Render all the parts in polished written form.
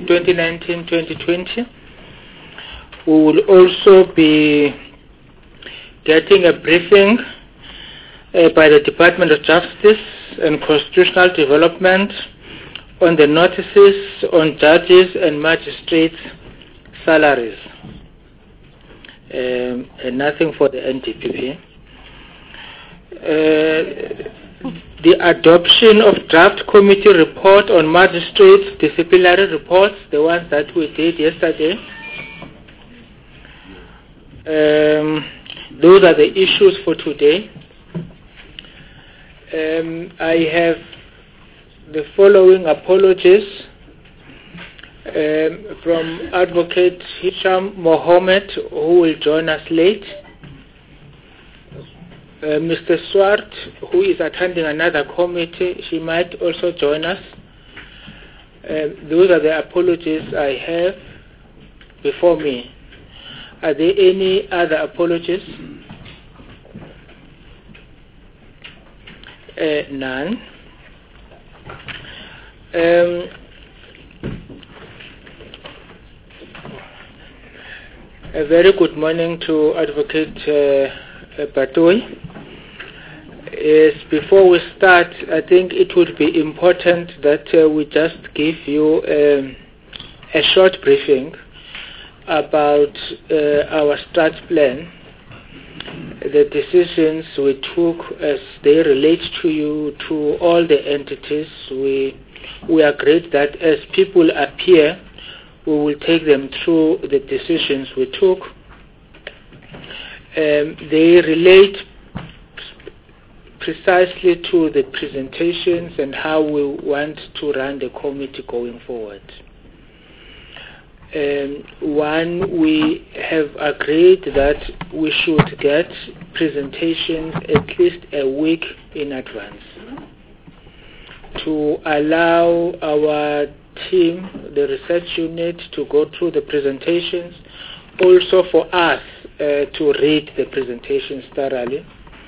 2019-2020. We will also be getting a briefing by the Department of Justice and Constitutional Development on the notices on judges and magistrates' salaries. And nothing for the NDPP. The adoption of draft committee report on magistrates' disciplinary reports, the ones that we did yesterday. Those are the issues for today. I have the following apologies from Advocate Hisham Mohammed, who will join us late. Mr. Swart, who is attending another committee, she might also join us. Those are the apologies I have before me. Are there any other apologies? None. A very good morning to Advocate Batoy. Before we start, I think it would be important that we just give you a short briefing about our start plan, the decisions we took as they relate to you, to all the entities. We agreed that as people appear, we will take them through the decisions we took. They relate precisely to the presentations and how we want to run the committee going forward. One, we have agreed that we should get presentations at least a week in advance to allow our team, the research unit, to go through the presentations, also for us to read the presentations thoroughly.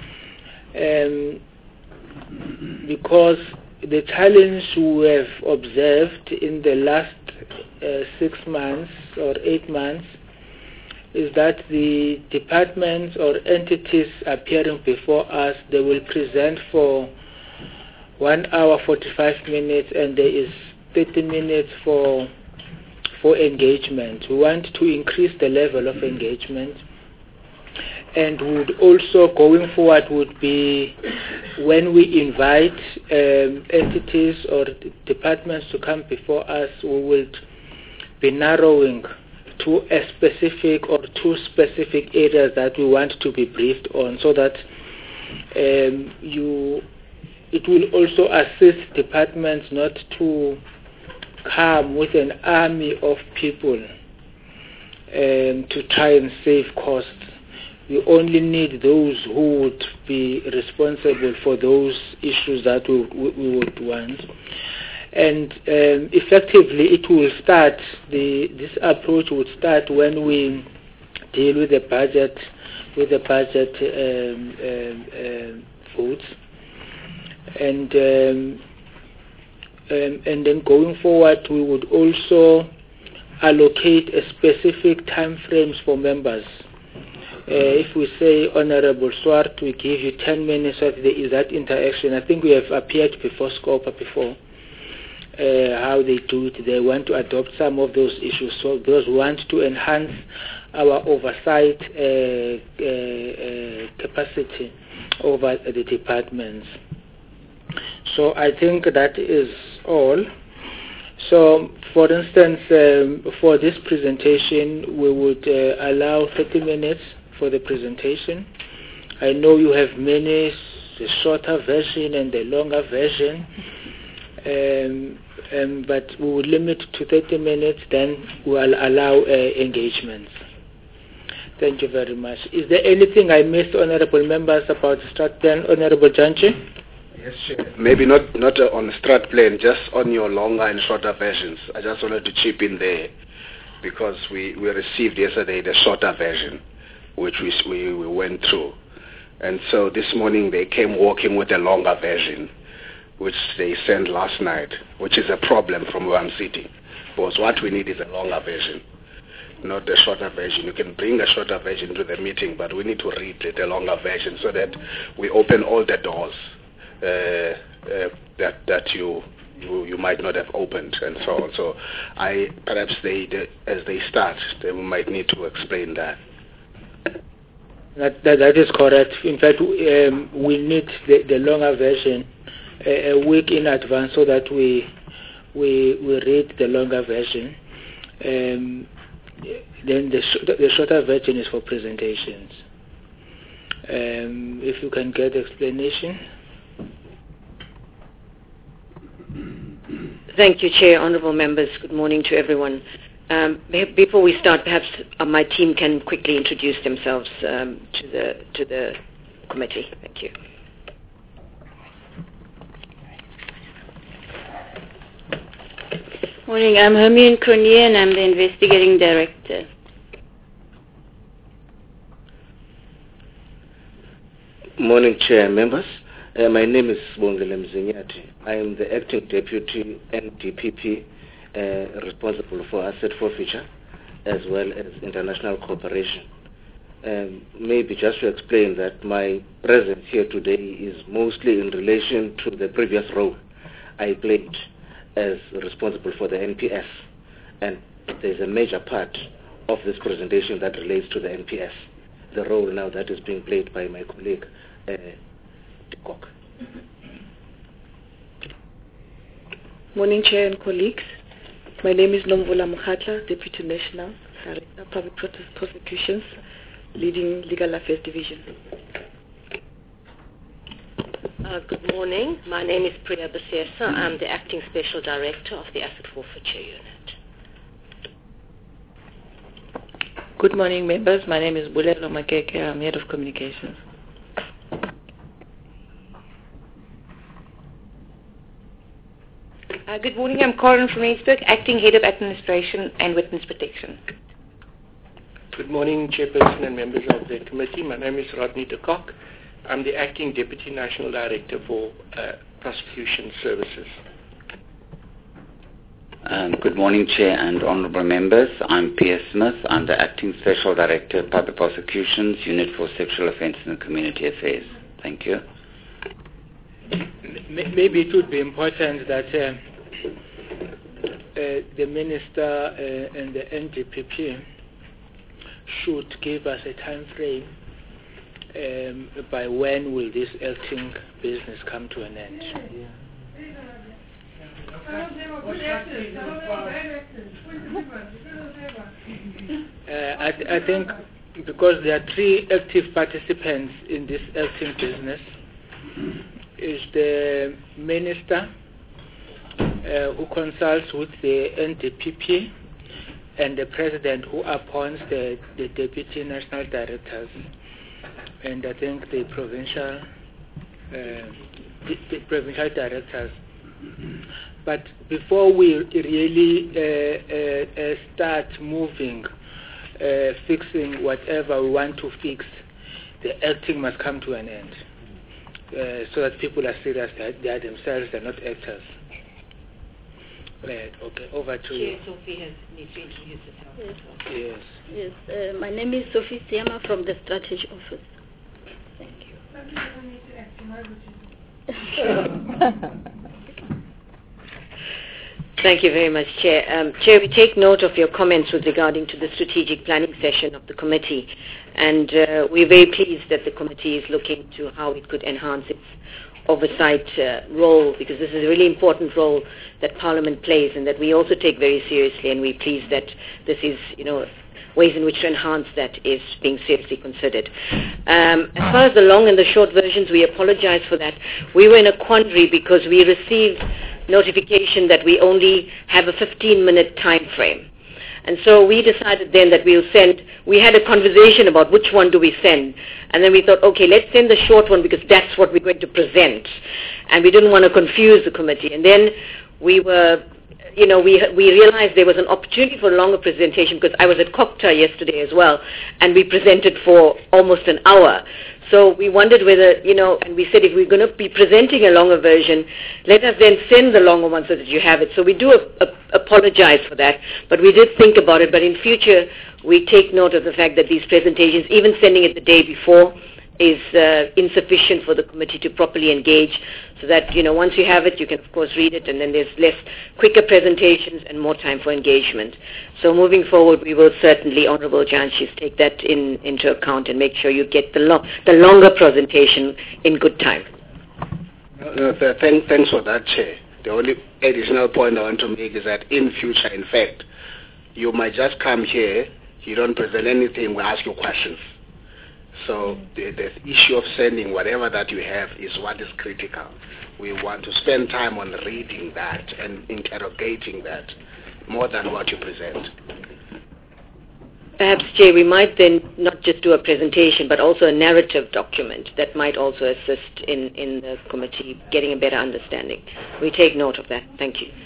Because the challenge we have observed in the last 6 months or 8 months is that the departments or entities appearing before us, they will present for 1 hour 45 minutes and there is 30 minutes for engagement. We want to increase the level of engagement, and would also going forward would be when we invite entities or departments to come before us, we will be narrowing to a specific or 2 specific areas that we want to be briefed on, so that it will also assist departments not to come with an army of people to try and save costs. We only need those who would be responsible for those issues that we would want. And effectively it will start, this approach would start when we deal with the budget, votes. And then going forward, we would also allocate a specific time frames for members. If we say Honorable Swart, we give you 10 minutes of that interaction. I think we have appeared before Scopa before, how they do it. They want to adopt some of those issues. So those want to enhance our oversight capacity over the departments. So I think that is all. So, for instance, for this presentation, we would allow 30 minutes for the presentation. I know you have many, the shorter version and the longer version, but we would limit to 30 minutes, then we'll allow engagements. Thank you very much. Is there anything I missed, honorable members, about the strat plan, Honorable Janchi? Yes, Chair. Maybe not on the strat plan, just on your longer and shorter versions. I just wanted to chip in there because we received yesterday the shorter version, which we went through. And so this morning they came walking with a longer version, which they sent last night, which is a problem from where I'm sitting, because what we need is a longer version, not a shorter version. You can bring a shorter version to the meeting, but we need to read the longer version so that we open all the doors that you might not have opened, and so on. So perhaps as they start, they might need to explain that. That is correct. In fact, we need the longer version a week in advance so that we read the longer version. Then the shorter version is for presentations. If you can get explanation. Thank you, Chair, honourable members. Good morning to everyone. Before we start, perhaps my team can quickly introduce themselves to the committee. Thank you. Morning, I'm Hermione Cronier and I'm the Investigating Director. Morning, Chair and members. My name is Bongile Mzinyati. I am the Acting Deputy NDPP responsible for asset forfeiture as well as international cooperation. Maybe just to explain that my presence here today is mostly in relation to the previous role I played as responsible for the NPS, and there's a major part of this presentation that relates to the NPS, the role now that is being played by my colleague Tikok. Morning, Chair and colleagues. My name is Nomvula Mukhatla, Deputy National Director, Public Prosecutions, leading Legal Affairs Division. Good morning. My name is Priya Basesa. I'm the Acting Special Director of the Asset Forfeiture Unit. Good morning, members. My name is Bulelo Makeke. I'm Head of Communications. Good morning. I'm Karen from Rensburg, Acting Head of Administration and Witness Protection. Good morning, Chairperson and members of the committee. My name is Rodney de Kock. I'm the Acting Deputy National Director for Prosecution Services. Good morning, Chair and Honourable Members. I'm Pierre Smith. I'm the Acting Special Director, Public Prosecutions, Unit for Sexual Offences and Community Affairs. Thank you. Maybe it would be important that the Minister and the NDPP should give us a time frame by when will this acting business come to an end. I think because there are 3 active participants in this acting business, is the Minister who consults with the NDPP and the President who appoints the Deputy National Directors, and I think the provincial directors. But before we really start moving, fixing whatever we want to fix, the acting must come to an end, so that people are serious that they are themselves, they're not actors. Right, okay, over to you. Sophie needs to introduce herself. Yes. Yes, my name is Sophie Siama from the Strategy Office. Thank you. Thank you very much, Chair. Chair, we take note of your comments with regarding to the strategic planning session of the committee, and we're very pleased that the committee is looking to how it could enhance its oversight role, because this is a really important role that Parliament plays and that we also take very seriously, and we're pleased that this is, ways in which to enhance that is being seriously considered. As far as the long and the short versions, we apologize for that. We were in a quandary because we received notification that we only have a 15-minute time frame. And so we decided then that we had a conversation about which one do we send. And then we thought, okay, let's send the short one because that's what we're going to present. And we didn't want to confuse the committee. And then we realized there was an opportunity for a longer presentation because I was at COCTA yesterday as well, and we presented for almost an hour. So we wondered whether, and we said if we're going to be presenting a longer version, let us then send the longer one so that you have it. So we do a apologize for that. But we did think about it. But in future, we take note of the fact that these presentations, even sending it the day before, is insufficient for the committee to properly engage, so that, once you have it, you can, of course, read it, and then there's quicker presentations and more time for engagement. So moving forward, we will certainly, Honorable Janshis, take that into account and make sure you get the longer presentation in good time. Thanks for that, Chair. The only additional point I want to make is that in future, in fact, you might just come here, you don't present anything, we ask you questions. So the issue of sending whatever that you have is what is critical. We want to spend time on reading that and interrogating that more than what you present. Perhaps, Jay, we might then not just do a presentation, but also a narrative document that might also assist in the committee getting a better understanding. We take note of that. Thank you.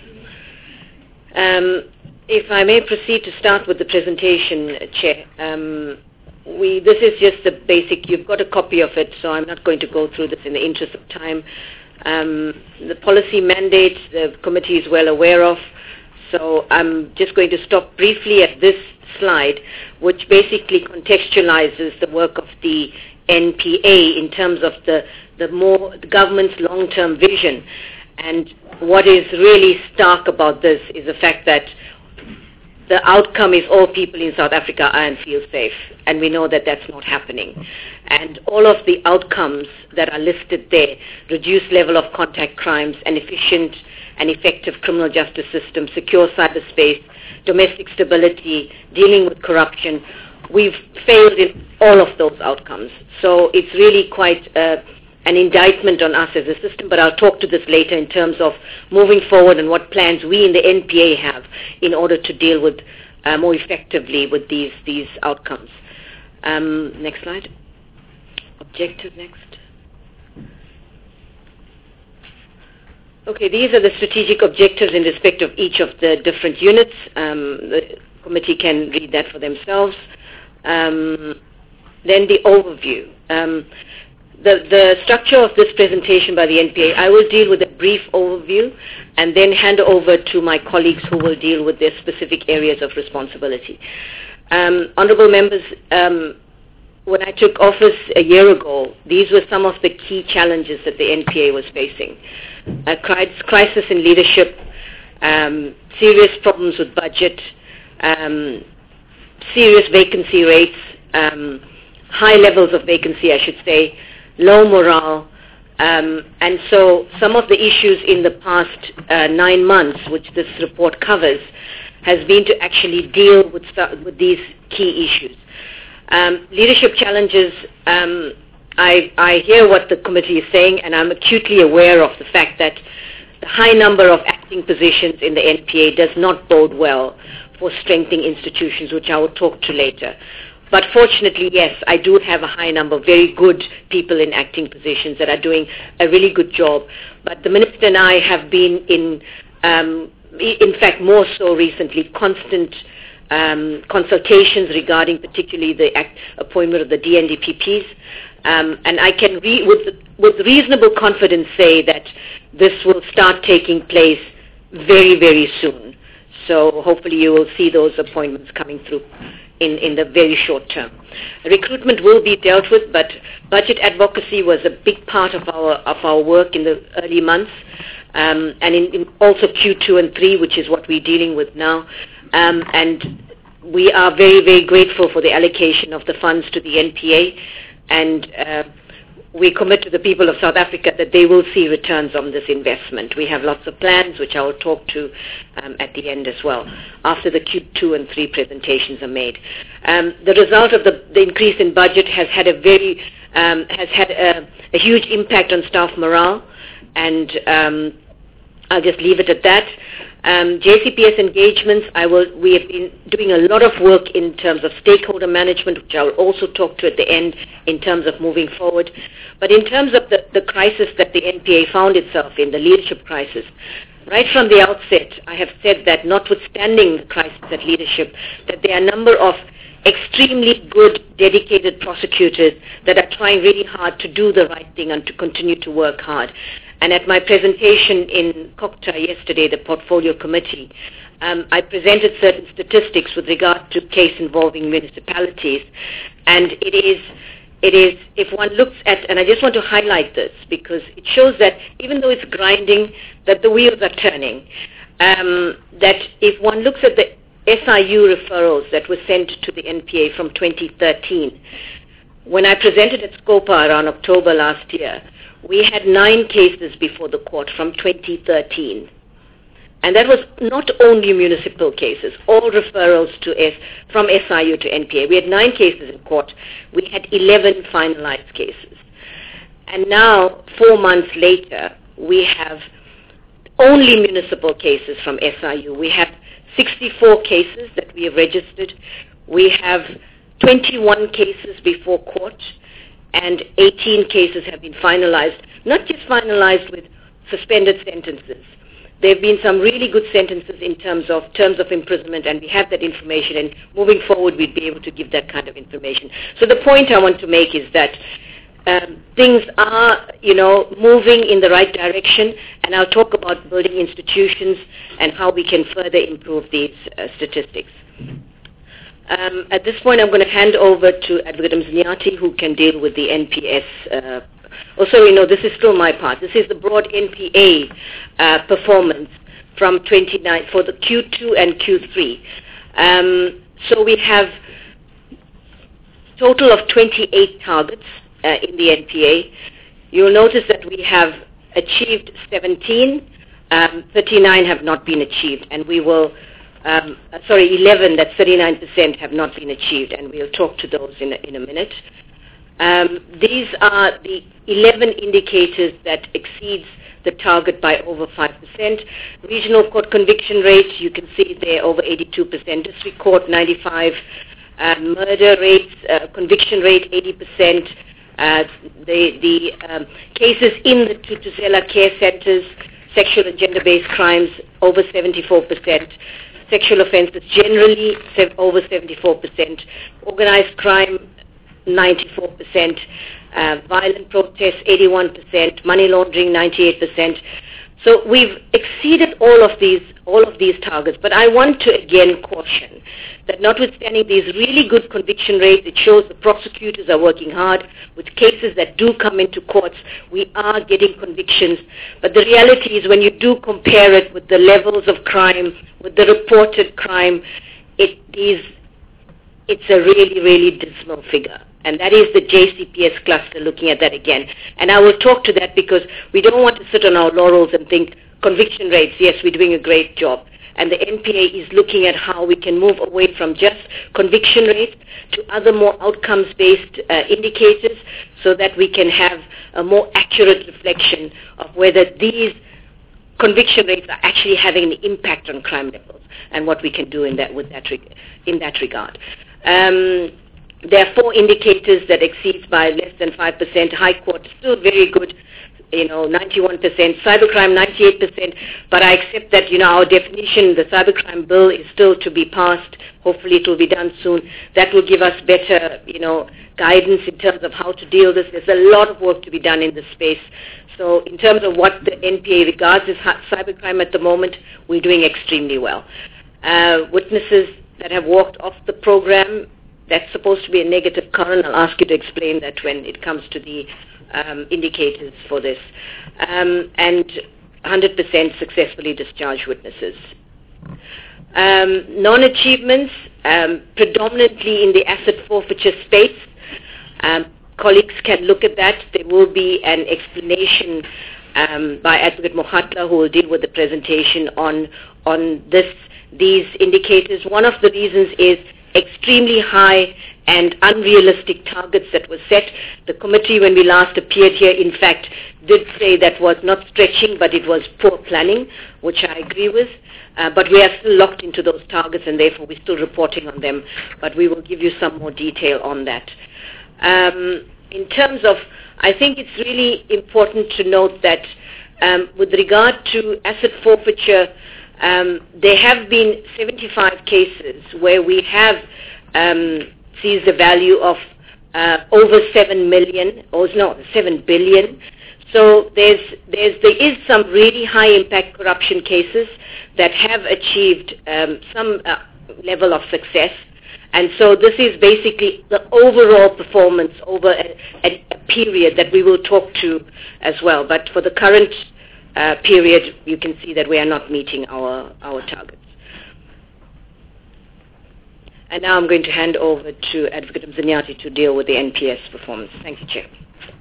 If I may proceed to start with the presentation, Chair. This is just the basic. You've got a copy of it, so I'm not going to go through this in the interest of time. The policy mandate, the committee is well aware of, so I'm just going to stop briefly at this slide, which basically contextualizes the work of the NPA in terms of the government's long-term vision. And what is really stark about this is the fact that the outcome is all people in South Africa are and feel safe, and we know that that's not happening. And all of the outcomes that are listed there, reduced level of contact crimes, an efficient and effective criminal justice system, secure cyberspace, domestic stability, dealing with corruption, we've failed in all of those outcomes. So it's really quite an indictment on us as a system, but I'll talk to this later in terms of moving forward and what plans we in the NPA have in order to deal with more effectively with these outcomes. Next slide. Objective next. Okay, these are the strategic objectives in respect of each of the different units. The committee can read that for themselves. Then the overview. The structure of this presentation by the NPA, I will deal with a brief overview and then hand over to my colleagues who will deal with their specific areas of responsibility. Honorable members, when I took office a year ago, these were some of the key challenges that the NPA was facing. A crisis in leadership, serious problems with budget, serious vacancy rates, high levels of vacancy, I should say, low morale, and so some of the issues in the past 9 months, which this report covers, has been to actually deal with these key issues. Leadership challenges, I hear what the committee is saying, and I'm acutely aware of the fact that the high number of acting positions in the NPA does not bode well for strengthening institutions, which I will talk to later. But fortunately, yes, I do have a high number of very good people in acting positions that are doing a really good job. But the Minister and I have been in fact, more so recently, constant consultations regarding particularly the appointment of the DNDPPs. And I can, with reasonable confidence, say that this will start taking place very, very soon. So hopefully you will see those appointments coming through in the very short term. Recruitment will be dealt with, but budget advocacy was a big part of our work in the early months, and in also Q2 and 3, which is what we're dealing with now. And we are very, very grateful for the allocation of the funds to the NPA, and we commit to the people of South Africa that they will see returns on this investment. We have lots of plans, which I will talk to at the end as well, after the Q2 and 3 presentations are made. The result of the increase in budget has had a huge impact on staff morale, and I'll just leave it at that. JCPS engagements, we have been doing a lot of work in terms of stakeholder management, which I will also talk to at the end in terms of moving forward. But in terms of the crisis that the NPA found itself in, the leadership crisis, right from the outset, I have said that notwithstanding the crisis at leadership, that there are a number of extremely good, dedicated prosecutors that are trying really hard to do the right thing and to continue to work hard. And at my presentation in COCTA yesterday, the Portfolio Committee, I presented certain statistics with regard to case involving municipalities, and it is, if one looks at, and I just want to highlight this because it shows that even though it's grinding, that the wheels are turning, that if one looks at the SIU referrals that were sent to the NPA from 2013, when I presented at SCOPA around October last year, we had 9 cases before the court from 2013. And that was not only municipal cases, all referrals from SIU to NPA. We had 9 cases in court. We had 11 finalized cases. And now, 4 months later, we have only municipal cases from SIU. We have 64 cases that we have registered. We have 21 cases before court, and 18 cases have been finalized, not just finalized with suspended sentences. There have been some really good sentences in terms of imprisonment, and we have that information, and moving forward we'd be able to give that kind of information. So the point I want to make is that things are, moving in the right direction, and I'll talk about building institutions and how we can further improve these statistics. At this point, I'm going to hand over to Advocate Mzinyathi, who can deal with the NPS. This is still my part. This is the broad NPA performance from 29 for the Q2 and Q3. So we have total of 28 targets in the NPA. You'll notice that we have achieved 17, 39 have not been achieved, and we will 11, that's 39% have not been achieved, and we'll talk to those in a minute. These are the 11 indicators that exceeds the target by over 5%. Regional court conviction rate, you can see there over 82%. District court 95%. Murder rates, conviction rate 80%. The cases in the Tutuzela care centers, sexual and gender-based crimes over 74%. Sexual offences generally over 74%, organized crime 94%, violent protests 81%, money laundering 98%. So we've exceeded all of these targets. But I want to again caution that notwithstanding these really good conviction rates, it shows the prosecutors are working hard with cases that do come into courts. We are getting convictions. But the reality is when you do compare it with the levels of crime, with the reported crime, it's a really, really dismal figure. And that is the JCPS cluster looking at that again. And I will talk to that because we don't want to sit on our laurels and think conviction rates, yes, we're doing a great job. And the NPA is looking at how we can move away from just conviction rates to other more outcomes-based indicators so that we can have a more accurate reflection of whether these conviction rates are actually having an impact on crime levels and what we can do in that regard. There are 4 indicators that exceeds by less than 5%. High court still very good, 91%. Cybercrime 98%. But I accept that, our definition, the cybercrime bill is still to be passed. Hopefully it will be done soon. That will give us better, guidance in terms of how to deal with this. There's a lot of work to be done in this space. So in terms of what the NPA regards as cybercrime at the moment, we're doing extremely well. Witnesses that have walked off the program, that's supposed to be a negative current. I'll ask you to explain that when it comes to the indicators for this. And 100% successfully discharged witnesses. Non-achievements, predominantly in the asset forfeiture space. Colleagues can look at that. There will be an explanation by Advocate Mokhatla, who will deal with the presentation on these indicators. One of the reasons is extremely high and unrealistic targets that were set. The committee, when we last appeared here, in fact, did say that was not stretching, but it was poor planning, which I agree with. But we are still locked into those targets, and therefore we're still reporting on them. But we will give you some more detail on that. In terms of, I think it's really important to note that with regard to asset forfeiture, there have been 75 cases where we have seized the value of over 7 billion. So there is some really high impact corruption cases that have achieved some level of success. And so this is basically the overall performance over a period that we will talk to as well. But for the current period, you can see that we are not meeting our targets. And now I'm going to hand over to Advocate Mzinyathi to deal with the NPS performance. Thank you, Chair.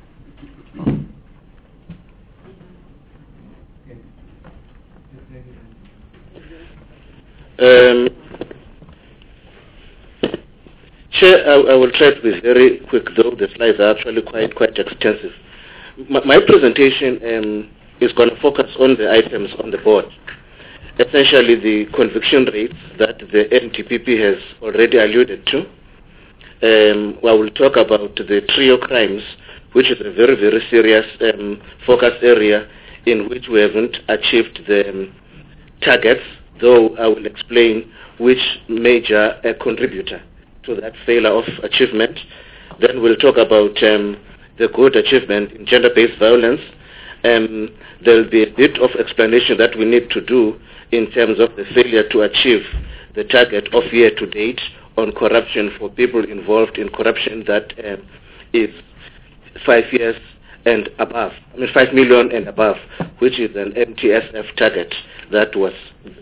Chair, I will try to be very quick, though the slides are actually quite extensive. My presentation is going to focus on the items on the board, essentially the conviction rates that the NTPP has already alluded to. I will talk about the trio crimes, which is a very, very serious focus area in which we haven't achieved the targets, though I will explain which major contributor to that failure of achievement. Then we'll talk about the good achievement in gender-based violence. There will be a bit of explanation that we need to do in terms of the failure to achieve the target of year-to-date on corruption for people involved in corruption that is 5 years and above. 5 million and above, which is an MTSF target that was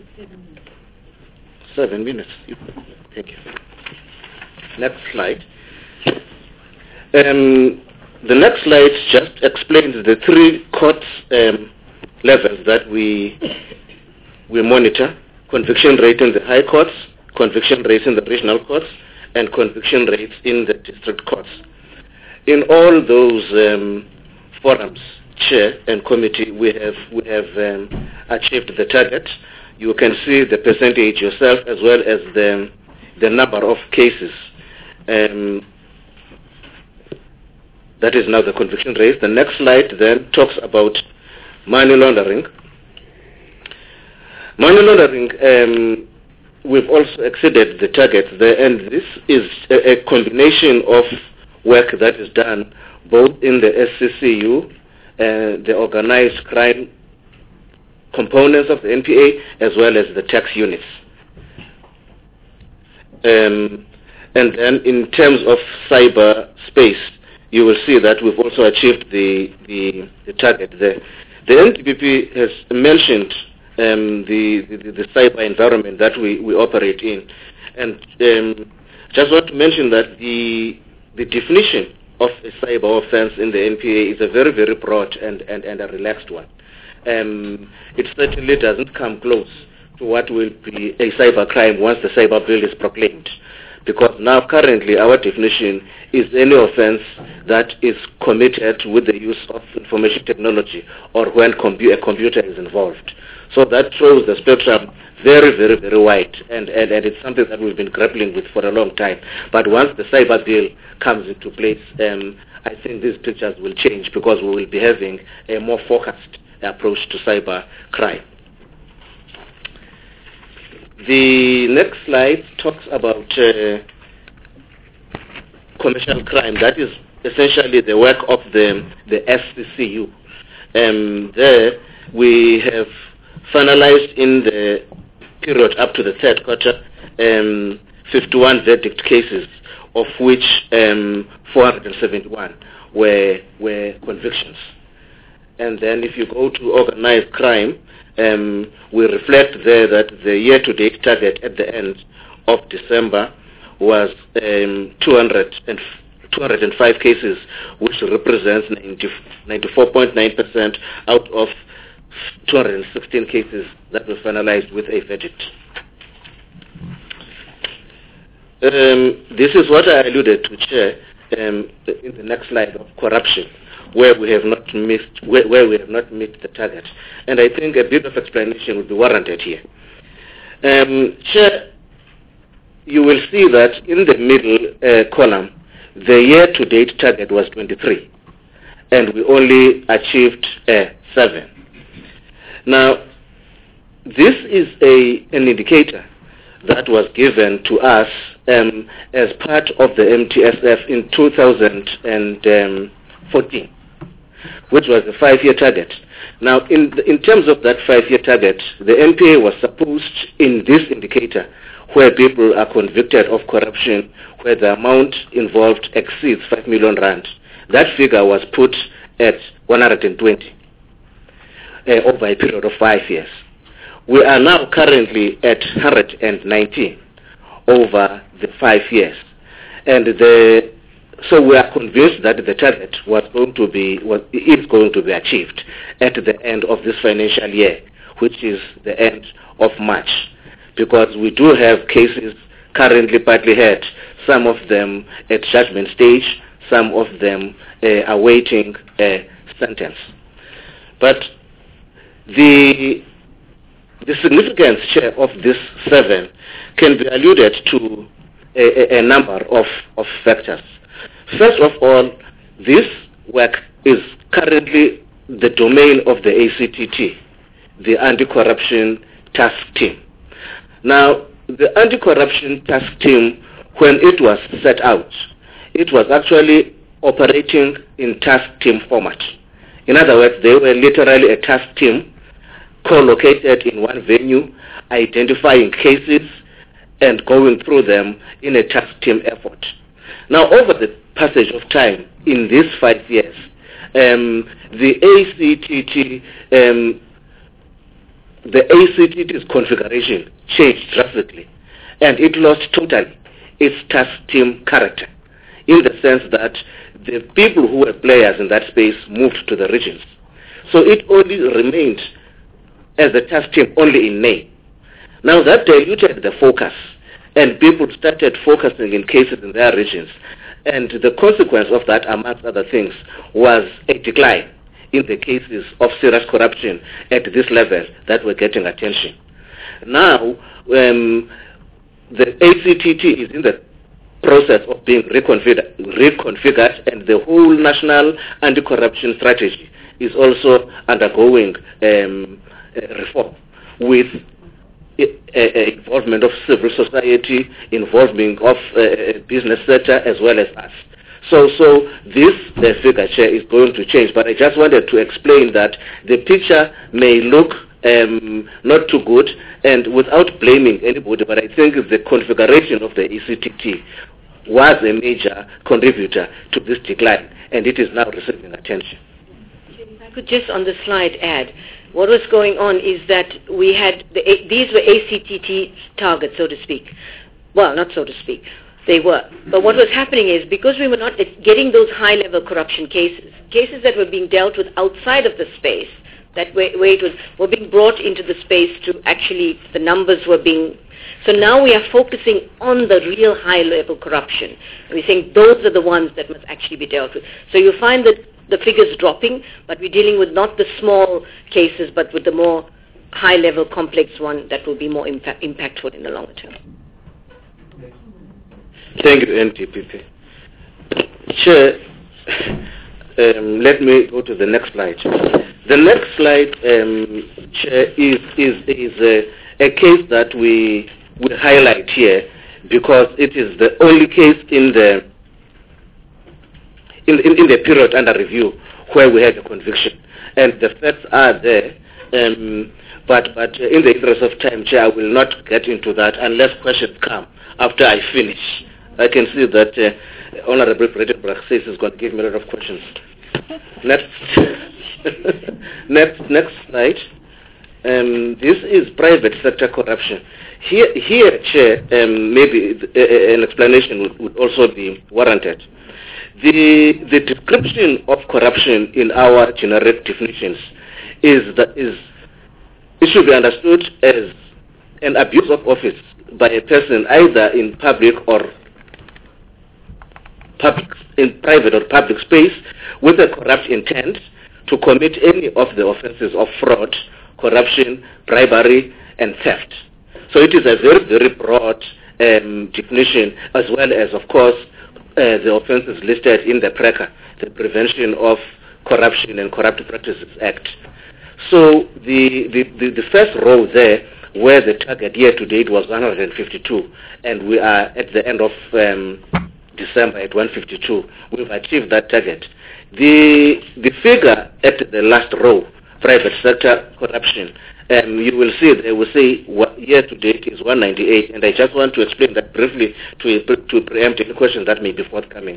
7 minutes. Thank you. Next slide. The next slide just explains the 3 courts levels that we monitor: conviction rate in the high courts, conviction rates in the regional courts, and conviction rates in the district courts. In all those forums, Chair and committee, we have achieved the target. You can see the percentage yourself, as well as the number of cases. That is now the conviction rate. The next slide then talks about money laundering. Money laundering, we've also exceeded the target there, and this is a combination of work that is done both in the SCCU, the organized crime components of the NPA, as well as the tax units. And then in terms of cyberspace, you will see that we've also achieved the target there. The NTPP has mentioned the cyber environment that we operate in. And just want to mention that the definition of a cyber offense in the NPA is a very, very broad and a relaxed one. It certainly doesn't come close to what will be a cyber crime once the cyber bill is proclaimed. Because now currently our definition is any offense that is committed with the use of information technology or when a computer is involved. So that throws the spectrum very, very, very wide, and it's something that we've been grappling with for a long time. But once the cyber bill comes into place, I think these pictures will change, because we will be having a more focused approach to cyber crime. The next slide talks about commercial crime. That is essentially the work of the SCCU. There we have finalized in the period up to the third quarter 51 verdict cases, of which 471 were convictions. And then if you go to organized crime, we reflect there that the year-to-date target at the end of December was 205 cases, which represents 94.9% out of 216 cases that were finalized with a verdict. This is what I alluded to, Chair, in the next slide of corruption, where we have not missed, where we have not met the target. And I think a bit of explanation would be warranted here. Chair, you will see that in the middle column, the year-to-date target was 23, and we only achieved 7. Now, this is an indicator that was given to us as part of the MTSF in 2014. which was a 5-year target. Now, in terms of that 5-year target, the NPA was supposed, in this indicator, where people are convicted of corruption, where the amount involved exceeds 5 million rand, that figure was put at 120 over a period of 5 years. We are now currently at 119 over the 5 years. And so we are convinced that the target is going to be achieved at the end of this financial year, which is the end of March, because we do have cases currently partly heard, some of them at judgment stage, some of them awaiting a sentence. But the significance, Chair, of this 7 can be alluded to a number of factors. First of all, this work is currently the domain of the ACTT, the Anti-Corruption Task Team. Now, the Anti-Corruption Task Team, when it was set out, it was actually operating in task team format. In other words, they were literally a task team co-located in one venue, identifying cases and going through them in a task team effort. Now, over the passage of time, in these 5 years, the ACTT's configuration changed drastically, and it lost totally its task team character, in the sense that the people who were players in that space moved to the regions. So it only remained as a task team only in name. Now that diluted the focus, and people started focusing in cases in their regions. And the consequence of that, amongst other things, was a decline in the cases of serious corruption at this level that were getting attention. Now, the ACTT is in the process of being reconfigured, and the whole national anti-corruption strategy is also undergoing reform, with involvement of civil society, involvement of business sector as well as us. So this figure, Chair, is going to change, but I just wanted to explain that the picture may look not too good, and without blaming anybody, but I think the configuration of the ACTT was a major contributor to this decline, and it is now receiving attention. If I could just on the slide add, what was going on is that we had, these were ACTT targets, so to speak. Well, not so to speak. They were. But what was happening is, because we were not getting those high-level corruption cases that were being dealt with outside of the space, that way it was, were being brought into the space to actually, the numbers were being, so now we are focusing on the real high-level corruption. And we're saying those are the ones that must actually be dealt with. So you find that the figures dropping, but we're dealing with not the small cases, but with the more high-level, complex one that will be more impactful in the longer term. Thank you, NTPP. Chair, let me go to the next slide. The next slide, Chair, is a case that we highlight here, because it is the only case in the period under review where we had a conviction, and the facts are there. But in the interest of time, Chair, I will not get into that unless questions come after I finish. I can see that Honorable President Braxis is going to give me a lot of questions. Next slide. This is private sector corruption. Here, Chair, maybe an explanation would also be warranted. The description of corruption in our generic definitions it should be understood as an abuse of office by a person either in private or public space with a corrupt intent to commit any of the offenses of fraud, corruption, bribery, and theft. So it is a very, very broad definition, as well as, of course, the offenses listed in the PRECA, the Prevention of Corruption and Corrupt Practices Act. So the first row there, where the target year to date was 152, and we are at the end of December at 152, we've achieved that target. The figure at the last row, private sector corruption, you will see, they will say year to date is 198, and I just want to explain that briefly to preempt any questions that may be forthcoming.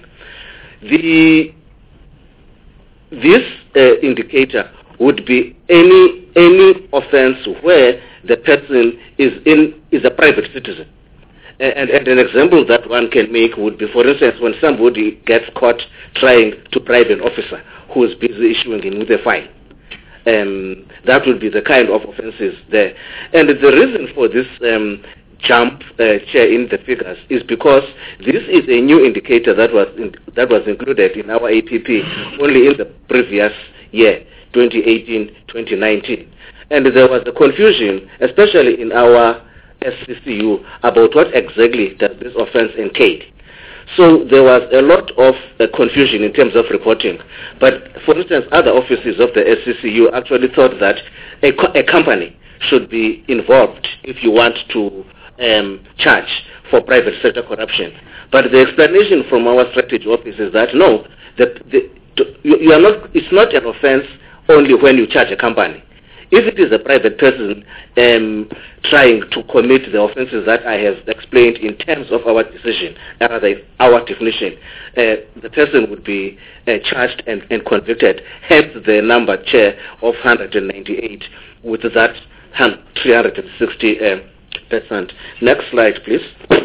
This indicator would be any offense where the person is a private citizen. And an example that one can make would be, for instance, when somebody gets caught trying to bribe an officer who is busy issuing him with a fine. That would be the kind of offenses there. And the reason for this jump share in the figures is because this is a new indicator that was included in our APP only in the previous year, 2018-2019. And there was a confusion, especially in our SCCU, about what exactly does this offense entail. So there was a lot of confusion in terms of reporting. But for instance, other offices of the SCCU actually thought that a company should be involved if you want to charge for private sector corruption. But the explanation from our strategy office is that no, it's not an offense only when you charge a company. If it is a private person trying to commit the offenses that I have explained in terms of our decision, our definition, the person would be charged and convicted. Hence the number, Chair, of 198 with that 360%. Next slide, please.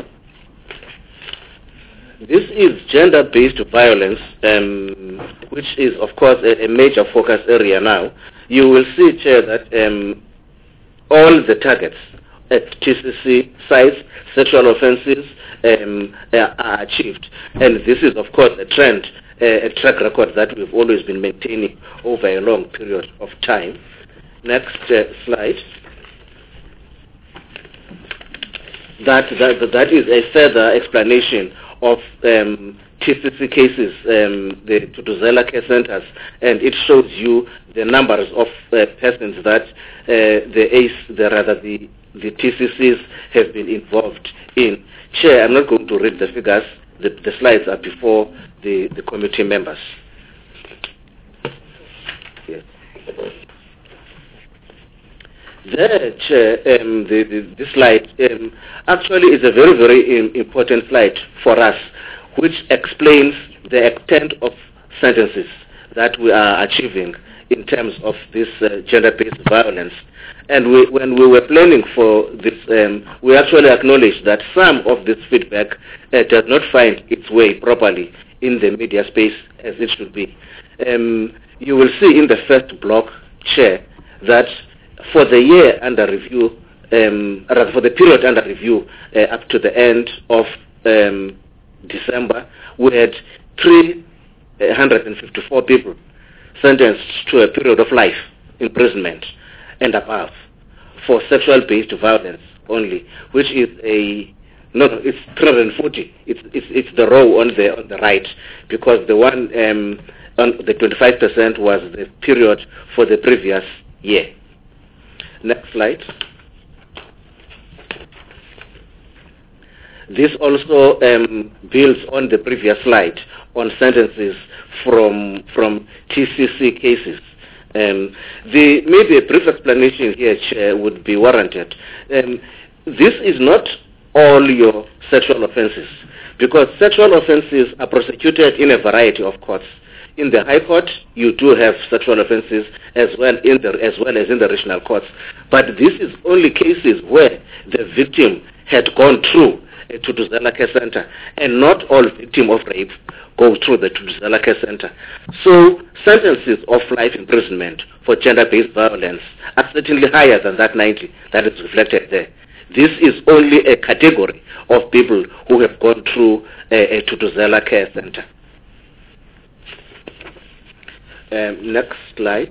This is gender-based violence, which is, of course, a major focus area now. You will see, Chair, that all the targets at TCC sites, sexual offences, are achieved. And this is, of course, a trend, a track record that we've always been maintaining over a long period of time. Next slide. That is a further explanation of TCC cases, the Tutuzela care centers, and it shows you the numbers of persons that the TCCs have been involved in. Chair, I'm not going to read the figures. The slides are before the committee members. Yes. There, Chair, this slide actually is a very, very important slide for us, which explains the extent of sentences that we are achieving in terms of this gender-based violence. And when we were planning for this, we actually acknowledged that some of this feedback does not find its way properly in the media space as it should be. You will see in the first block, Chair, that for the year under review, rather for the period under review up to the end of December, we had 354 people sentenced to a period of life imprisonment and above for sexual-based violence only, which is it's 340. It's the row on the right, because the one on the 25% was the period for the previous year. Next slide. This also builds on the previous slide on sentences from TCC cases. Maybe a brief explanation here, Chair, would be warranted. This is not all your sexual offences, because sexual offences are prosecuted in a variety of courts. In the High Court, you do have sexual offences as well as in the regional courts. But this is only cases where the victim had gone through a Tutuzela care center, and not all victims of rape go through the Tutuzela care center. So sentences of life imprisonment for gender-based violence are certainly higher than that 90 that is reflected there. This is only a category of people who have gone through a Tutuzela care center. Next slide.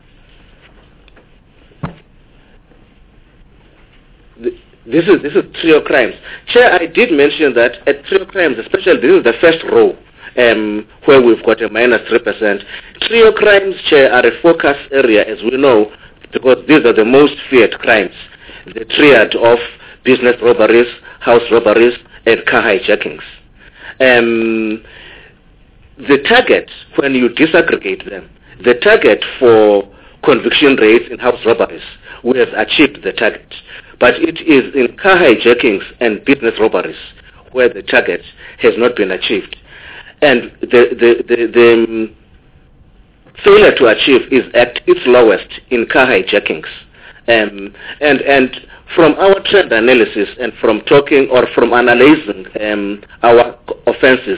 This is trio crimes. Chair, I did mention that at trio crimes, especially this is the first row where we've got a -3%. Trio crimes, Chair, are a focus area, as we know, because these are the most feared crimes. The triad of business robberies, house robberies, and car hijackings. the target, when you disaggregate them, the target for conviction rates in house robberies, we have achieved the target. But it is in car hijackings and business robberies where the target has not been achieved. And the failure to achieve is at its lowest in car hijackings. And from our trend analysis and from talking or from analyzing our offenses,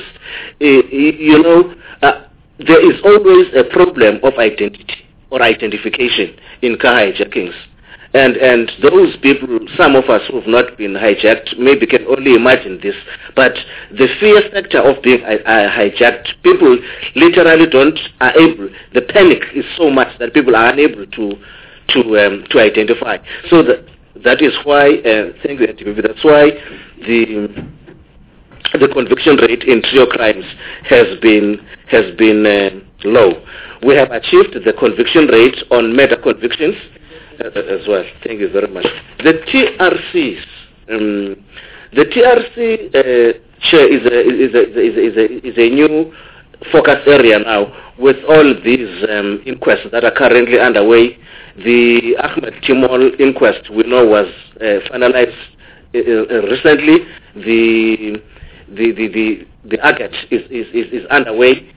there is always a problem of identity or identification in car hijackings. And those people, some of us who have not been hijacked, maybe can only imagine this, but the fear factor of being hijacked, people literally the panic is so much that people are unable to identify. So that is why, thank you, that's why the conviction rate in trio crimes has been low. We have achieved the conviction rate on murder convictions as well. Thank you very much. The TRCs, chair is a new focus area now with all these inquests that are currently underway. The Ahmed Timol inquest we know was finalized recently. The Agate is underway.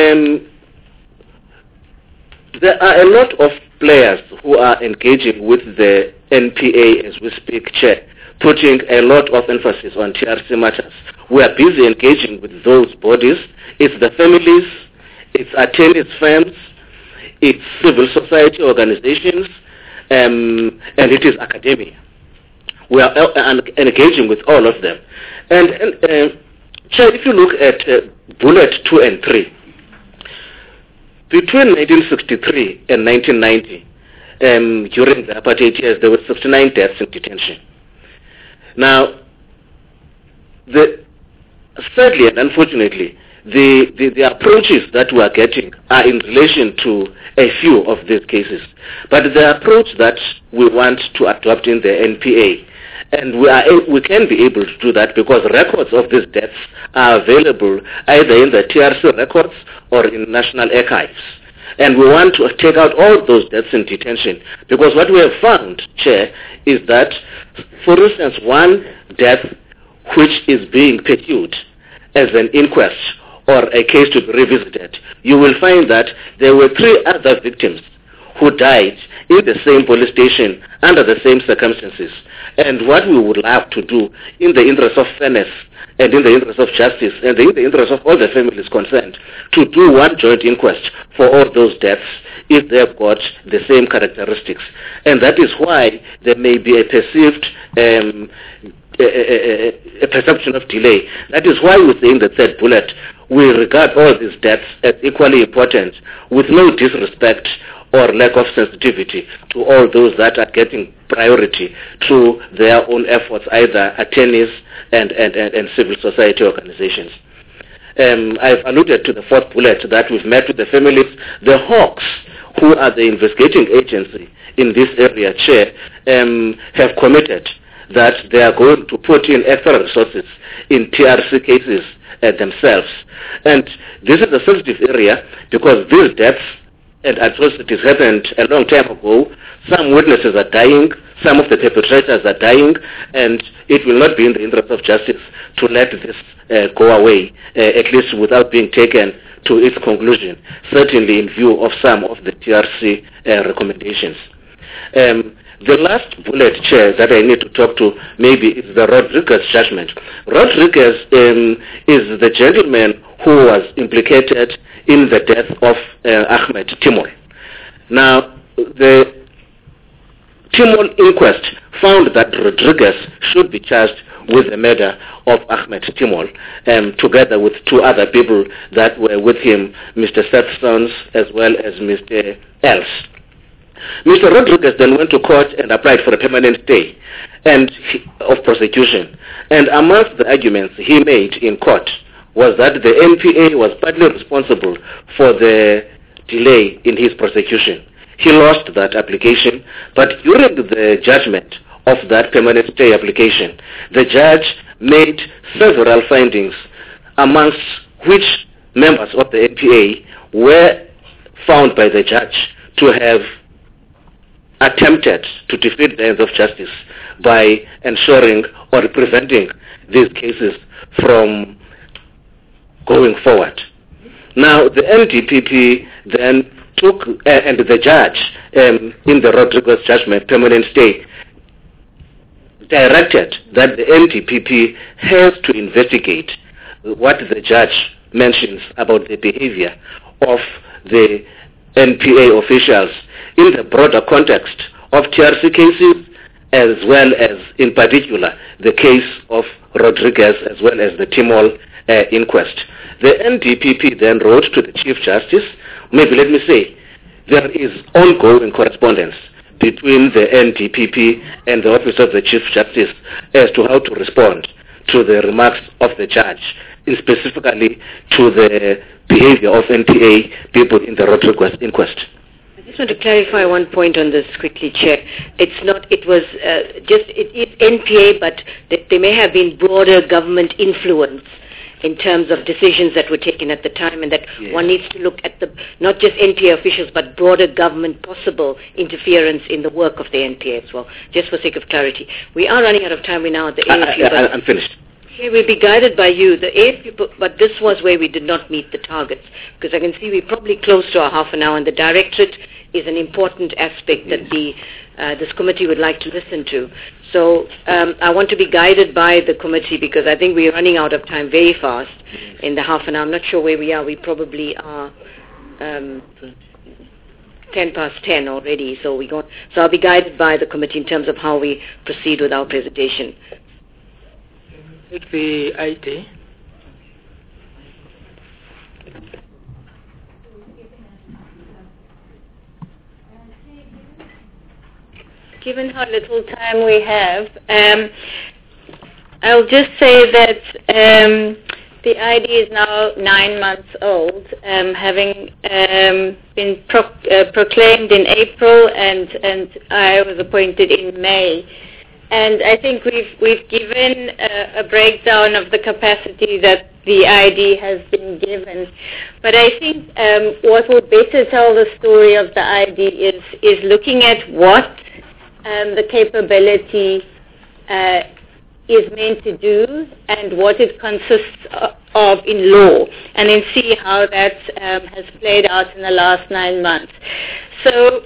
There are a lot of players who are engaging with the NPA as we speak, Chair, putting a lot of emphasis on TRC matters. We are busy engaging with those bodies. It's the families, it's attorneys firms, it's civil society organizations, and it is academia. We are engaging with all of them. And Chair, if you look at bullet 2 and 3, between 1963 and 1990, during the apartheid years, there were 69 deaths in detention. Now, sadly and unfortunately, the approaches that we are getting are in relation to a few of these cases. But the approach that we want to adopt in the NPA, and we can be able to do that because records of these deaths are available either in the TRC records or in national archives. And we want to take out all those deaths in detention because what we have found, Chair, is that, for instance, one death which is being pursued as an inquest or a case to be revisited, you will find that there were 3 other victims who died in the same police station under the same circumstances. And what we would love to do in the interest of fairness and in the interest of justice and in the interest of all the families concerned, to do one joint inquest for all those deaths if they have got the same characteristics. And that is why there may be a perceived a perception of delay. That is why we're saying the third bullet, we regard all these deaths as equally important with no disrespect or lack of sensitivity to all those that are getting priority through their own efforts, either attorneys and civil society organizations. I've alluded to the fourth bullet that we've met with the families. The Hawks, who are the investigating agency in this area, Chair, have committed that they are going to put in extra resources in TRC cases themselves. And this is a sensitive area because these deaths and atrocities happened a long time ago. Some witnesses are dying, some of the perpetrators are dying, and it will not be in the interest of justice to let this go away, at least without being taken to its conclusion, certainly in view of some of the TRC recommendations. The last bullet, Chair, that I need to talk to maybe is the Rodriguez judgment. Rodriguez is the gentleman who was implicated in the death of Ahmed Timol. Now, the Timol inquest found that Rodriguez should be charged with the murder of Ahmed Timol, together with 2 other people that were with him, Mr. Seth Sons as well as Mr. Els. Mr. Rodriguez then went to court and applied for a permanent stay of prosecution. And amongst the arguments he made in court was that the NPA was partly responsible for the delay in his prosecution. He lost that application, but during the judgment of that permanent stay application, the judge made several findings, amongst which members of the NPA were found by the judge to have attempted to defeat the ends of justice by ensuring or preventing these cases from going forward. Now, the NDPP then took, and the judge in the Rodriguez judgment, permanent stay, directed that the NDPP has to investigate what the judge mentions about the behavior of the NPA officials in the broader context of TRC cases, as well as, in particular, the case of Rodriguez, as well as the Timol inquest. The NDPP then wrote to the Chief Justice. Maybe let me say, there is ongoing correspondence between the NDPP and the Office of the Chief Justice as to how to respond to the remarks of the judge, and specifically to the behavior of NPA people in the Rodriguez inquest. I just want to clarify one point on this quickly, Chair. It is NPA, but there may have been broader government influence in terms of decisions that were taken at the time, and that one needs to look at not just NPA officials, but broader government possible interference in the work of the NPA as well, just for sake of clarity. We are running out of time. We're now at the AFU. I'm finished. Okay, we'll be guided by you. The AFU, but this was where we did not meet the targets, because I can see we're probably close to our half an hour, and the directorate is an important aspect that this committee would like to listen to. So I want to be guided by the committee, because I think we're running out of time very fast in the half an hour. I'm not sure where we are. We probably are 10 past 10 already. So I'll be guided by the committee in terms of how we proceed with our presentation. Take the IT. Given how little time we have, I'll just say that the ID is now 9 months old, having been proclaimed in April, and I was appointed in May. And I think we've given a breakdown of the capacity that the ID has been given. But I think what will better tell the story of the ID is looking at what the capability is meant to do and what it consists of in law, and then see how that has played out in the last 9 months. So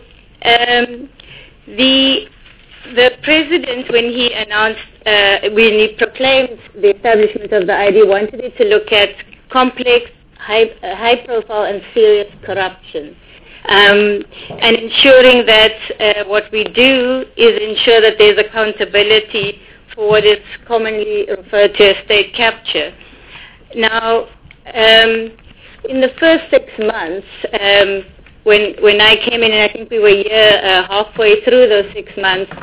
the President, when he announced, when he proclaimed the establishment of the ID, wanted it to look at complex, high-profile and serious corruption. And ensuring that what we do is ensure that there's accountability for what is commonly referred to as state capture. Now, in the first 6 months, when I came in, and I think we were halfway through those 6 months,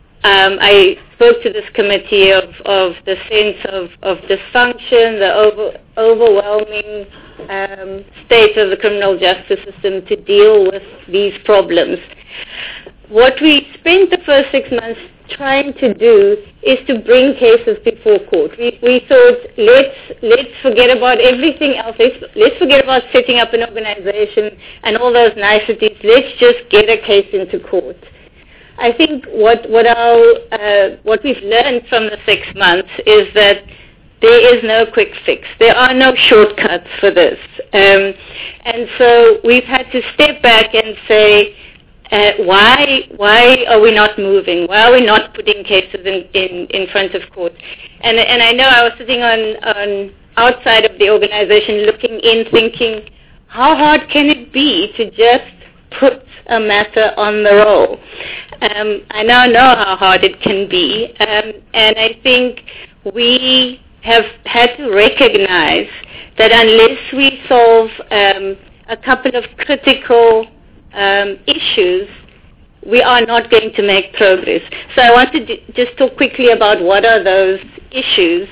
I spoke to this committee of the sense of dysfunction, the overwhelming state of the criminal justice system to deal with these problems. What we spent the first 6 months trying to do is to bring cases before court. We thought, let's forget about everything else. Let's forget about setting up an organization and all those niceties. Let's just get a case into court. I think what we've learned from the 6 months is that there is no quick fix. There are no shortcuts for this. And so we've had to step back and say, why are we not moving? Why are we not putting cases in front of court? And I know I was sitting on outside of the organization looking in, thinking, how hard can it be to just put a matter on the roll? I now know how hard it can be, and I think we have had to recognize that unless we solve a couple of critical issues, we are not going to make progress. So I want to just talk quickly about what are those issues.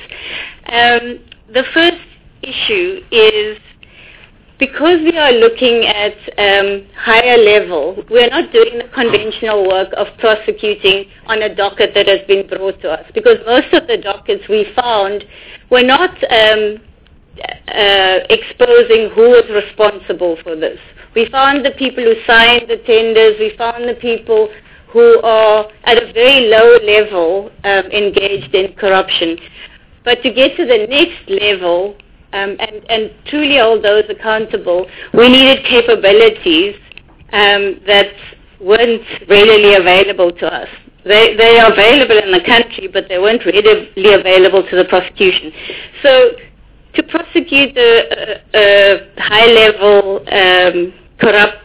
The first issue is, because we are looking at higher level, we're not doing the conventional work of prosecuting on a docket that has been brought to us, because most of the dockets we found were not exposing who is responsible for this. We found the people who signed the tenders. We found the people who are at a very low level engaged in corruption. But to get to the next level and truly hold those accountable, we needed capabilities that weren't readily available to us. They are available in the country, but they weren't readily available to the prosecution. So to prosecute a high-level corrupt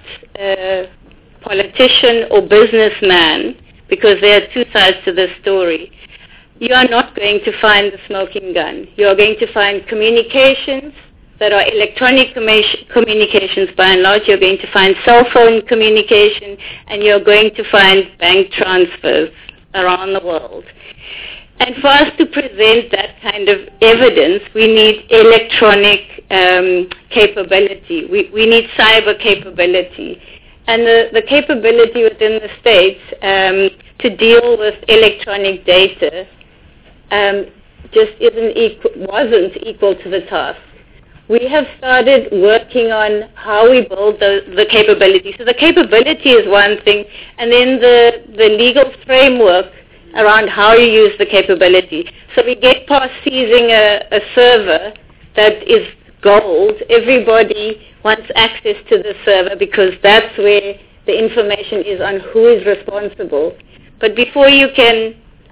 politician or businessman, because there are two sides to this story, you are not going to find the smoking gun. You are going to find communications that are electronic communications by and large. You're going to find cell phone communication, and you're going to find bank transfers around the world. And for us to present that kind of evidence, we need electronic capability. We need cyber capability. And the capability within the states to deal with electronic data just wasn't equal to the task. We have started working on how we build the capability. So the capability is one thing, and then the legal framework around how you use the capability. So we get past seizing a server that is gold. Everybody wants access to the server because that's where the information is on who is responsible. But before you can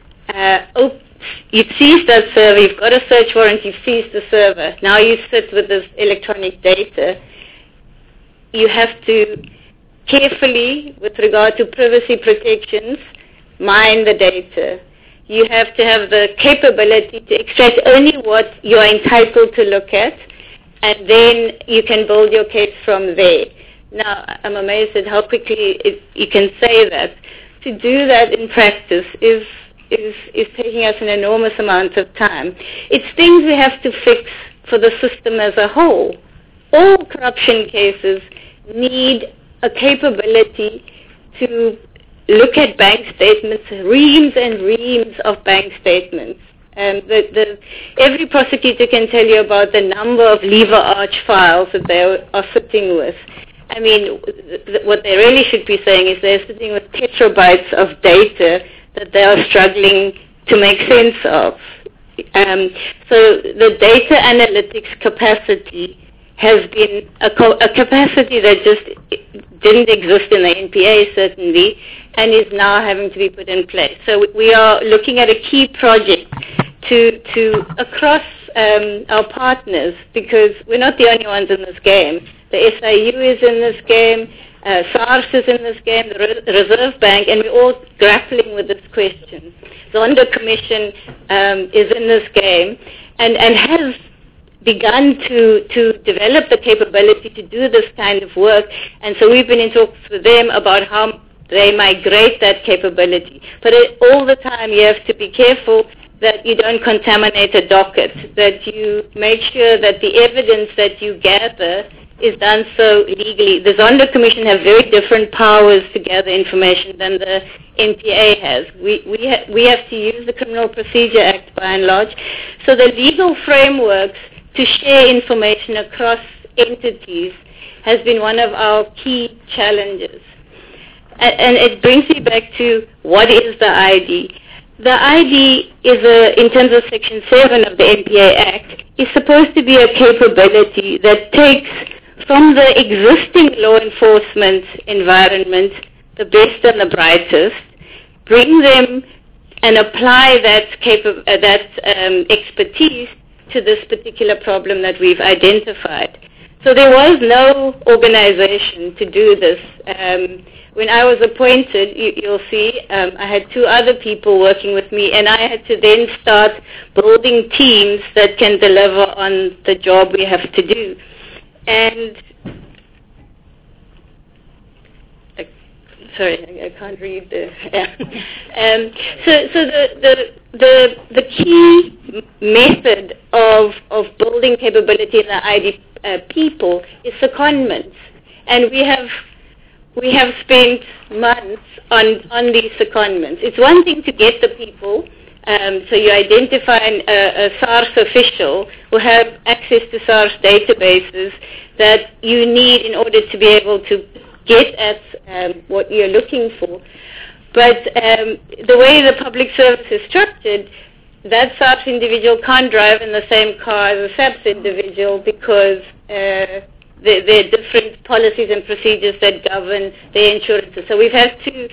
you've seized that server, you've got a search warrant, you've seized the server. Now you sit with this electronic data. You have to carefully, with regard to privacy protections, mine the data. You have to have the capability to extract only what you are entitled to look at, and then you can build your case from there. Now, I'm amazed at how quickly you can say that. To do that in practice is taking us an enormous amount of time. It's things we have to fix for the system as a whole. All corruption cases need a capability to look at bank statements, reams and reams of bank statements. Every prosecutor can tell you about the number of lever arch files that they are sitting with. I mean, what they really should be saying is they're sitting with terabytes of data that they are struggling to make sense of. So the data analytics capacity has been a capacity that just didn't exist in the NPA, certainly, and is now having to be put in place. So we are looking at a key project to across our partners, because we're not the only ones in this game. The SIU is in this game, SARS is in this game, the Reserve Bank, and we're all grappling with this question. The Zondo Commission is in this game and has begun to develop the capability to do this kind of work, and so we've been in talks with them about how they migrate that capability. But all the time you have to be careful that you don't contaminate a docket, that you make sure that the evidence that you gather is done so legally. The Zondo Commission have very different powers to gather information than the NPA has. We have to use the Criminal Procedure Act by and large. So the legal frameworks to share information across entities has been one of our key challenges. And it brings me back to what is the ID. The ID is, in terms of Section 7 of the NPA Act, is supposed to be a capability that takes from the existing law enforcement environment the best and the brightest, bring them and apply that expertise to this particular problem that we've identified. So there was no organization to do this. When I was appointed, you'll see, I had two other people working with me, and I had to then start building teams that can deliver on the job we have to do. And sorry, I can't read the. So the key method of building capability in the ID people is secondments, and we have spent months on these secondments. It's one thing to get the people, So you identify a SARS official who have access to SARS databases that you need in order to be able to get at what you're looking for. But the way the public service is structured, that SARS individual can't drive in the same car as a SAPS individual because there are different policies and procedures that govern their insurances. So we've had to,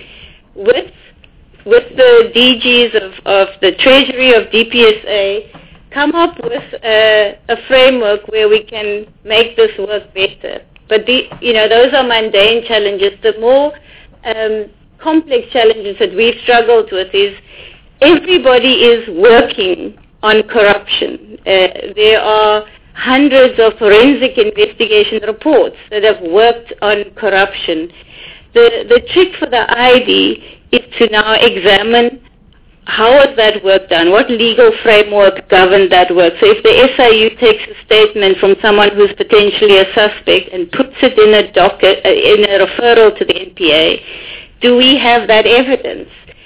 with the DGs of the Treasury of DPSA, come up with a framework where we can make this work better. But those are mundane challenges. The more complex challenges that we've struggled with is everybody is working on corruption. There are hundreds of forensic investigation reports that have worked on corruption. The trick for the ID is to now examine how was that work done, what legal framework governed that work. So if the SIU takes a statement from someone who's potentially a suspect and puts it in a docket, in a referral to the NPA, do we have that evidence?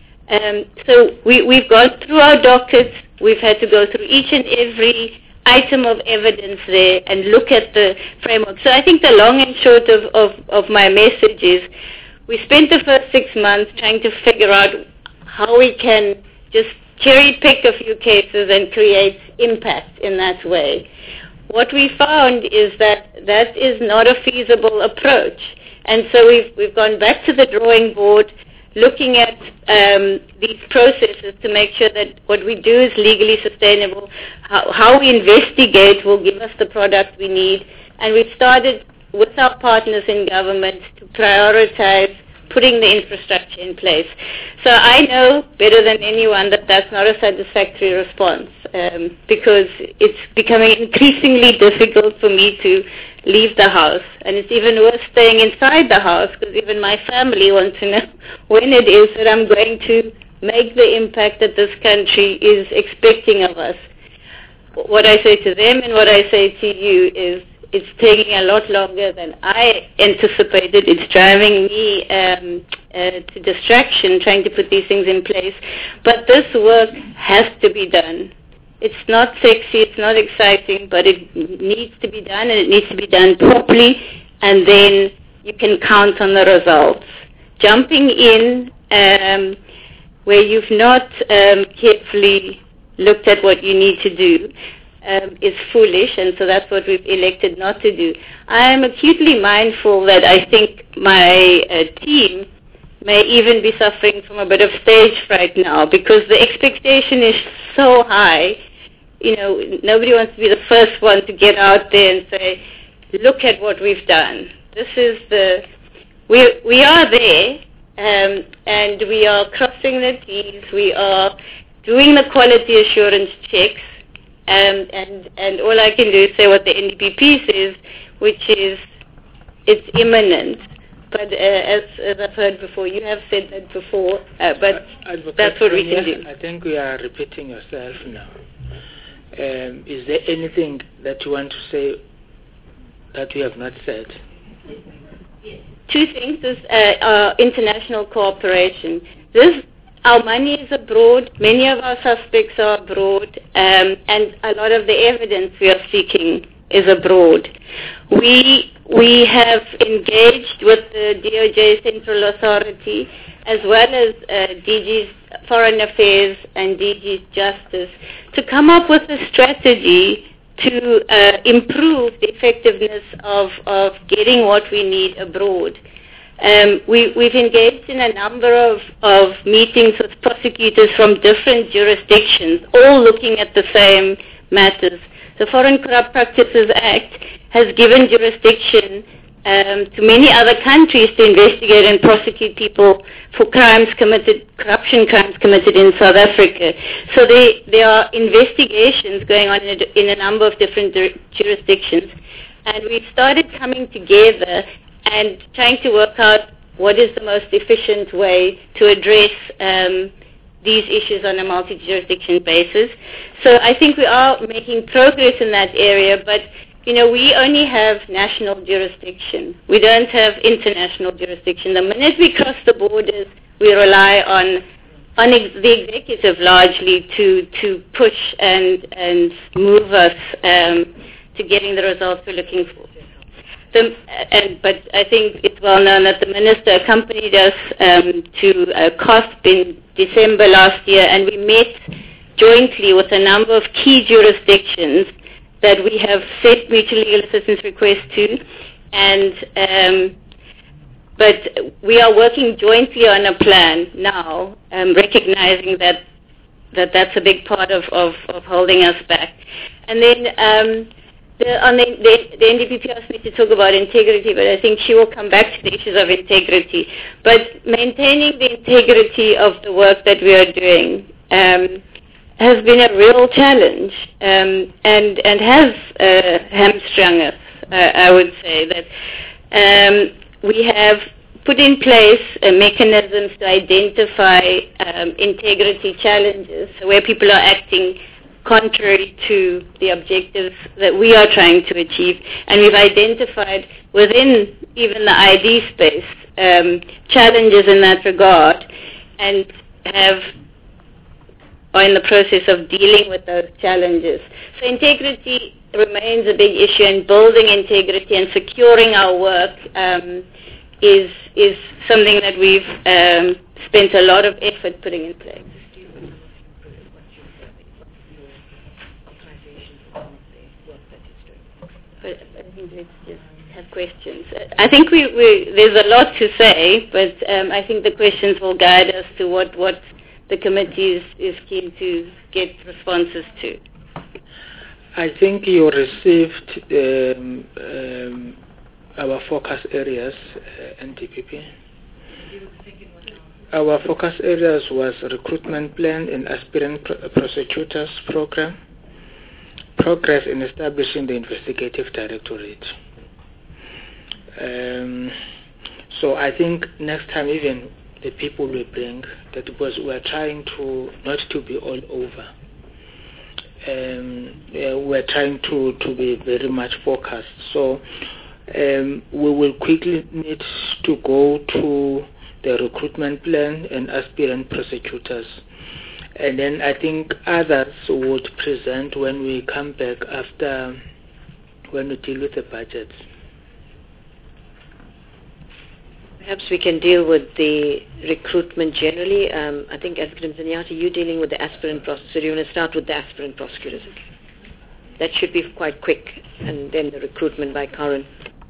So we've gone through our dockets, we've had to go through each and every item of evidence there and look at the framework. So I think the long and short of my message is we spent the first 6 months trying to figure out how we can just cherry pick a few cases and create impact in that way. What we found is that is not a feasible approach. And so we've gone back to the drawing board, looking at these processes to make sure that what we do is legally sustainable. How we investigate will give us the product we need. And we've started with our partners in government to prioritize putting the infrastructure in place. So I know better than anyone that that's not a satisfactory response because it's becoming increasingly difficult for me to leave the house. And it's even worse staying inside the house because even my family wants to know when it is that I'm going to make the impact that this country is expecting of us. What I say to them and what I say to you is it's taking a lot longer than I anticipated. It's driving me to distraction trying to put these things in place. But this work has to be done. It's not sexy, it's not exciting, but it needs to be done, and it needs to be done properly, and then you can count on the results. Jumping in where you've not carefully looked at what you need to do is foolish, and so that's what we've elected not to do. I am acutely mindful that I think my team may even be suffering from a bit of stage fright now because the expectation is so high. Nobody wants to be the first one to get out there and say, look at what we've done. This is we are there, and we are crossing the T's, we are doing the quality assurance checks, and all I can do is say what the NDPP says, which is it's imminent. But as I've heard before, you have said that before, but that's what we can do. I think we are repeating yourself now. Is there anything that you want to say that we have not said? Two things is international cooperation. Our money is abroad, many of our suspects are abroad, and a lot of the evidence we are seeking is abroad. We have engaged with the DOJ Central Authority as well as DG's Foreign Affairs and DG's Justice to come up with a strategy to improve the effectiveness of getting what we need abroad. We've engaged in a number of meetings with prosecutors from different jurisdictions, all looking at the same matters. The Foreign Corrupt Practices Act has given jurisdiction to many other countries to investigate and prosecute people for corruption crimes committed in South Africa. So there are investigations going on in a number of different jurisdictions. And we've started coming together and trying to work out what is the most efficient way to address these issues on a multi-jurisdiction basis. So I think we are making progress in that area, but we only have national jurisdiction. We don't have international jurisdiction. The minute we cross the borders, we rely on on the executive largely to push and move us to getting the results we're looking for. But I think it's well known that the minister accompanied us to COSP in December last year, and we met jointly with a number of key jurisdictions that we have sent mutual legal assistance requests to, but we are working jointly on a plan now, recognizing that that's a big part of holding us back. And then the NDPP asked me to talk about integrity, but I think she will come back to the issues of integrity. But maintaining the integrity of the work that we are doing has been a real challenge and has hamstrung us. I would say that we have put in place mechanisms to identify integrity challenges where people are acting contrary to the objectives that we are trying to achieve. And we've identified within even the ID space challenges in that regard and are in the process of dealing with those challenges. So integrity remains a big issue, and building integrity and securing our work is something that we've spent a lot of effort putting in place. I think let's just have questions. I think there's a lot to say, but I think the questions will guide us to what the committee is keen to get responses to. I think you received our focus areas, NDPP. Our focus areas was recruitment plan and aspirant prosecutors program, progress in establishing the investigative directorate. So I think next time even the people will bring that, because we're trying to not to be all over. We're trying to be very much focused. So we will quickly need to go to the recruitment plan and aspirant prosecutors. And then I think others would present when we come back after, when we deal with the budget. Perhaps we can deal with the recruitment generally. I think, Askerim Zinyathi, you're dealing with the aspirant prosecutors. You want to start with the aspirant prosecutors. That should be quite quick, and then the recruitment by Karen.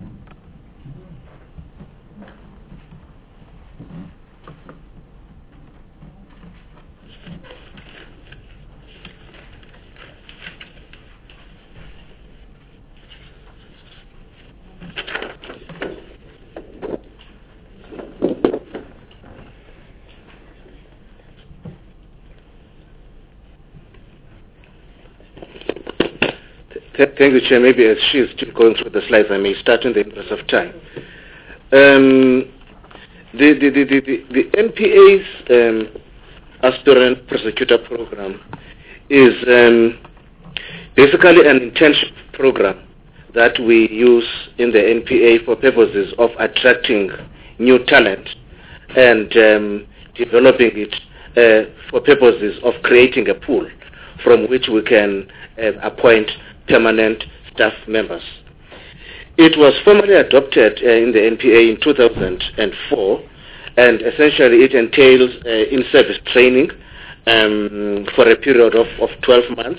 Thank you, Chair. Maybe as she is still going through the slides, I may start in the interest of time. The NPA's aspirant prosecutor program is basically an internship program that we use in the NPA for purposes of attracting new talent and developing it for purposes of creating a pool from which we can appoint permanent staff members. It was formally adopted in the NPA in 2004, and essentially it entails in-service training for a period of 12 months.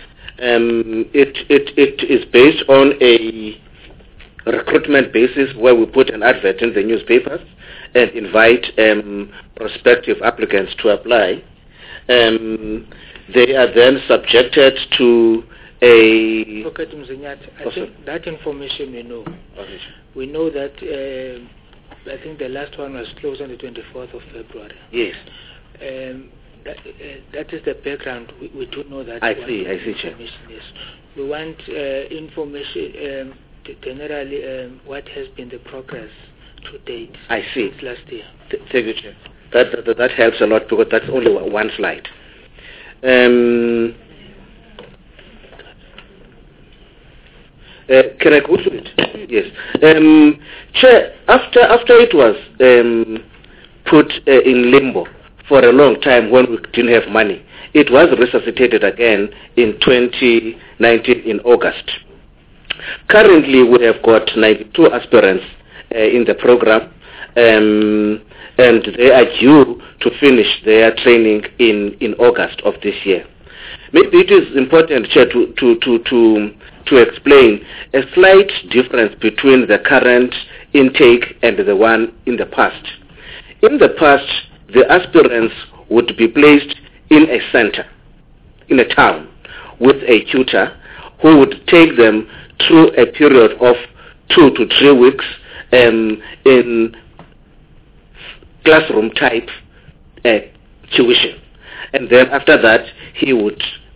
It is based on a recruitment basis where we put an advert in the newspapers and invite prospective applicants to apply. They are then subjected to I think that information we know. Okay. We know that I think the last one was closed on the 24th of February. Yes. That is the background. We do know that. I see, Chair. Yes. We want information, generally, what has been the progress to date. I see. Since last year. Thank you, Chair. That helps a lot because that's only one slide. Can I go through it? Yes. Chair, after it was put in limbo for a long time when we didn't have money. It was resuscitated again in 2019 in August. Currently, we have got 92 aspirants in the program, and they are due to finish their training in August of this year. Maybe it is important, Chair, to explain a slight difference between the current intake and the one in the past. In the past, the aspirants would be placed in a center, in a town, with a tutor who would take them through a period of 2 to 3 weeks in classroom type tuition. And then after that, she or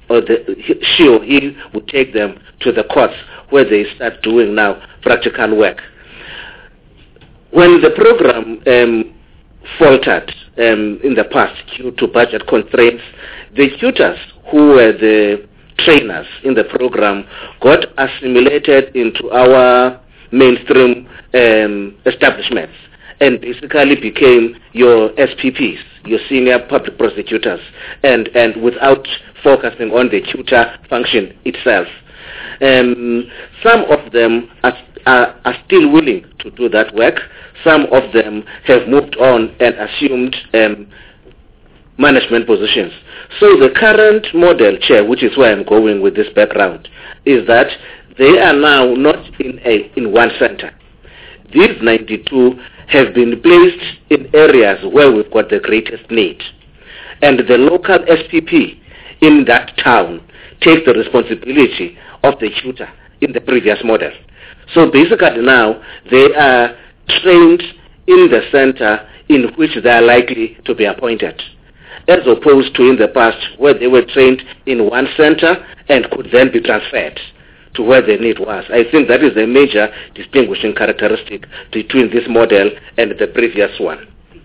he would take them to the courts where they start doing now practical work. When the program faltered in the past due to budget constraints, the tutors who were the trainers in the program got assimilated into our mainstream establishments and basically became your SPPs, your senior public prosecutors, and without focusing on the tutor function itself. Some of them are still willing to do that work. Some of them have moved on and assumed management positions. So the current model, Chair, which is where I'm going with this background, is that they are now not in one center. These 92 have been placed in areas where we've got the greatest need. And the local SPP in that town takes the responsibility of the tutor in the previous model. So basically now they are trained in the center in which they are likely to be appointed, as opposed to in the past where they were trained in one center and could then be transferred to where the need was. I think that is a major distinguishing characteristic between this model and the previous one.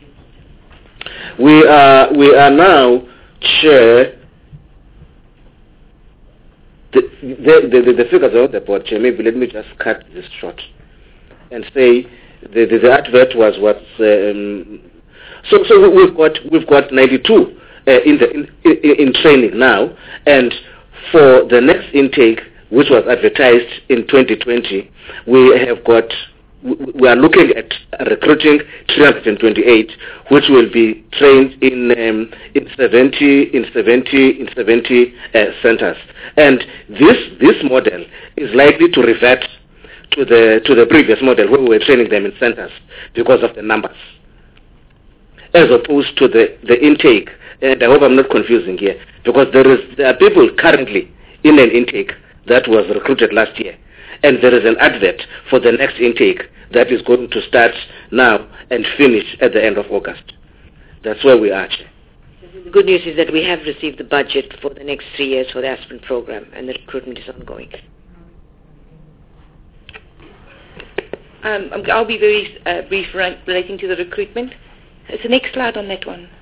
We are now, Chair, the figures are on the board, Chair. Maybe let me just cut this short and say the advert was what. So we've got 92 in training now, and for the next intake, which was advertised in 2020, we are looking at recruiting 328, which will be trained in 70 centers. And this model is likely to revert to the previous model where we were training them in centers because of the numbers, as opposed to the intake. And I hope I'm not confusing here, because there are people currently in an intake that was recruited last year, and there is an advert for the next intake that is going to start now and finish at the end of August. That's where we are, Chair. The good news is that we have received the budget for the next 3 years for the aspirant program, and the recruitment is ongoing. I'll be very brief relating to the recruitment. It's the next slide on that one.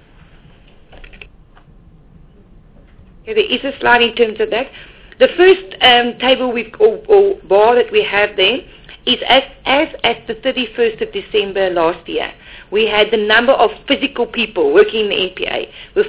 Okay, there is a slide in terms of that. The first table or bar that we have there is as at the 31st of December last year. We had the number of physical people working in the NPA were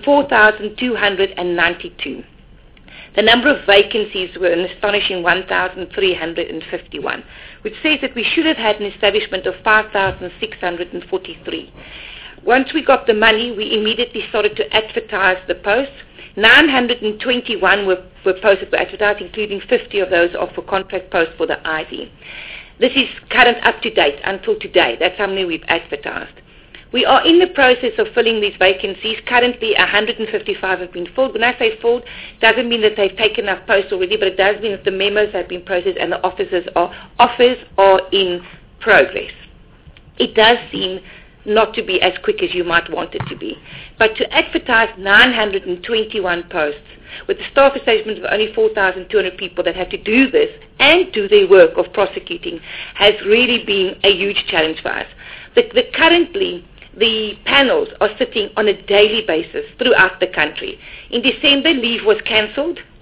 4,292. The number of vacancies were an astonishing 1,351, which says that we should have had an establishment of 5,643. Once we got the money, we immediately started to advertise the posts. 921 were posted for advertised, including 50 of those are for contract posts for the ID. This is current up to date until today. That's how many we've advertised. We are in the process of filling these vacancies. Currently, 155 have been filled. When I say filled, it doesn't mean that they've taken enough posts already, but it does mean that the memos have been processed and the offers are in progress. It does seem not to be as quick as you might want it to be. But to advertise 921 posts with the staff establishment of only 4,200 people that have to do this and do their work of prosecuting has really been a huge challenge for us. Currently, the panels are sitting on a daily basis throughout the country. In December, leave was cancelled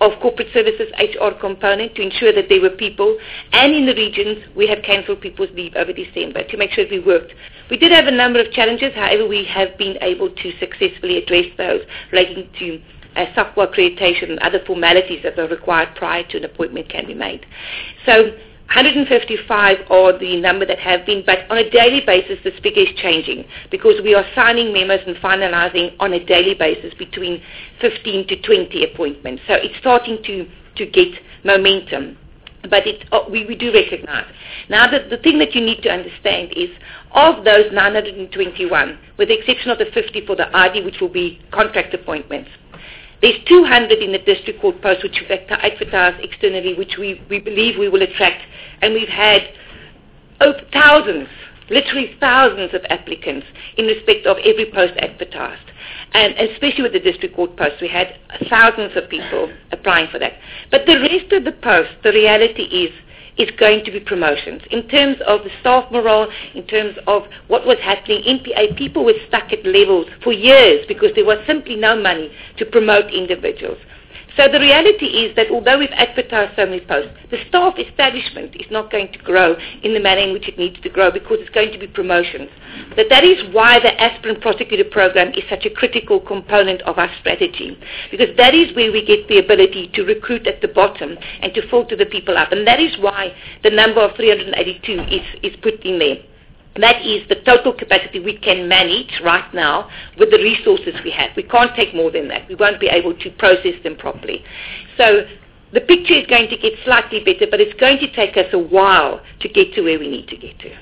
of corporate services HR component to ensure that there were people, and in the regions we have cancelled people's leave over December to make sure that we worked. We did have a number of challenges, however we have been able to successfully address those relating to software accreditation and other formalities that are required prior to an appointment can be made. So 155 are the number that have been, but on a daily basis this figure is changing because we are signing memos and finalizing on a daily basis between 15 to 20 appointments. So it's starting to get momentum. But we do recognize. Now, the thing that you need to understand is, of those 921, with the exception of the 50 for the ID, which will be contract appointments, there's 200 in the district court post, which we've advertised externally, which we believe we will attract. And we've had thousands, literally thousands of applicants in respect of every post advertised. And especially with the district court post, we had thousands of people applying for that. But the rest of the post, the reality is going to be promotions. In terms of the staff morale, in terms of what was happening in PA, people were stuck at levels for years because there was simply no money to promote individuals. So the reality is that although we've advertised so many posts, the staff establishment is not going to grow in the manner in which it needs to grow because it's going to be promotions. But that is why the aspirant prosecutor program is such a critical component of our strategy, because that is where we get the ability to recruit at the bottom and to filter the people up. And that is why the number of 382 is put in there. That is the total capacity we can manage right now with the resources we have. We can't take more than that. We won't be able to process them properly. So the picture is going to get slightly better, but it's going to take us a while to get to where we need to get to.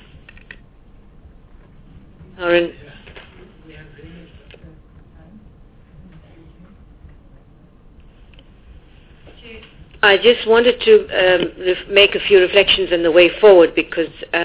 Aaron. I just wanted to make a few reflections on the way forward because,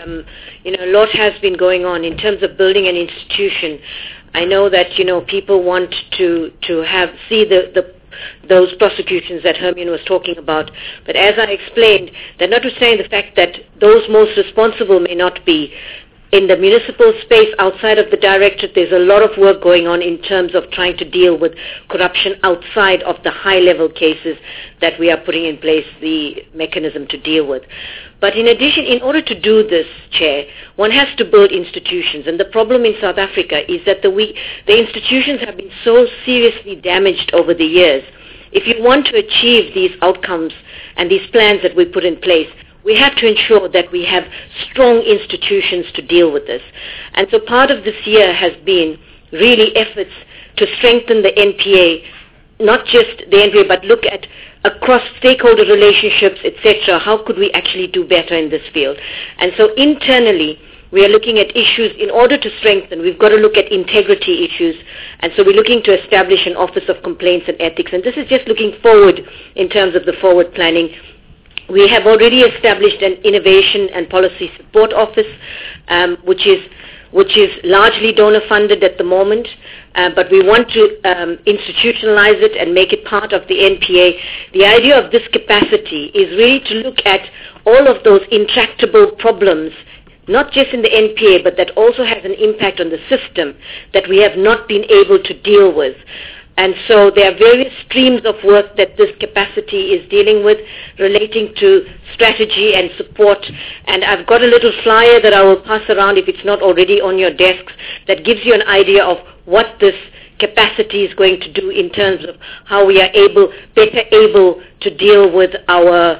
a lot has been going on in terms of building an institution. I know that, people want to see those prosecutions that Hermione was talking about. But as I explained, that notwithstanding the fact that those most responsible may not be, in the municipal space outside of the directorate, there's a lot of work going on in terms of trying to deal with corruption outside of the high-level cases that we are putting in place the mechanism to deal with. But in addition, in order to do this, Chair, one has to build institutions. And the problem in South Africa is that the institutions have been so seriously damaged over the years. If you want to achieve these outcomes and these plans that we put in place, we have to ensure that we have strong institutions to deal with this. And so part of this year has been really efforts to strengthen the NPA, not just the NPA, but look at across stakeholder relationships, etc. How could we actually do better in this field? And so internally, we are looking at issues in order to strengthen. We've got to look at integrity issues. And so we're looking to establish an Office of Complaints and Ethics. And this is just looking forward in terms of the forward planning. We have already established an Innovation and Policy Support Office, which is largely donor-funded at the moment, but we want to institutionalize it and make it part of the NPA. The idea of this capacity is really to look at all of those intractable problems, not just in the NPA, but that also has an impact on the system that we have not been able to deal with. And so there are various streams of work that this capacity is dealing with relating to strategy and support. And I've got a little flyer that I will pass around if it's not already on your desks that gives you an idea of what this capacity is going to do in terms of how we are better able to deal with our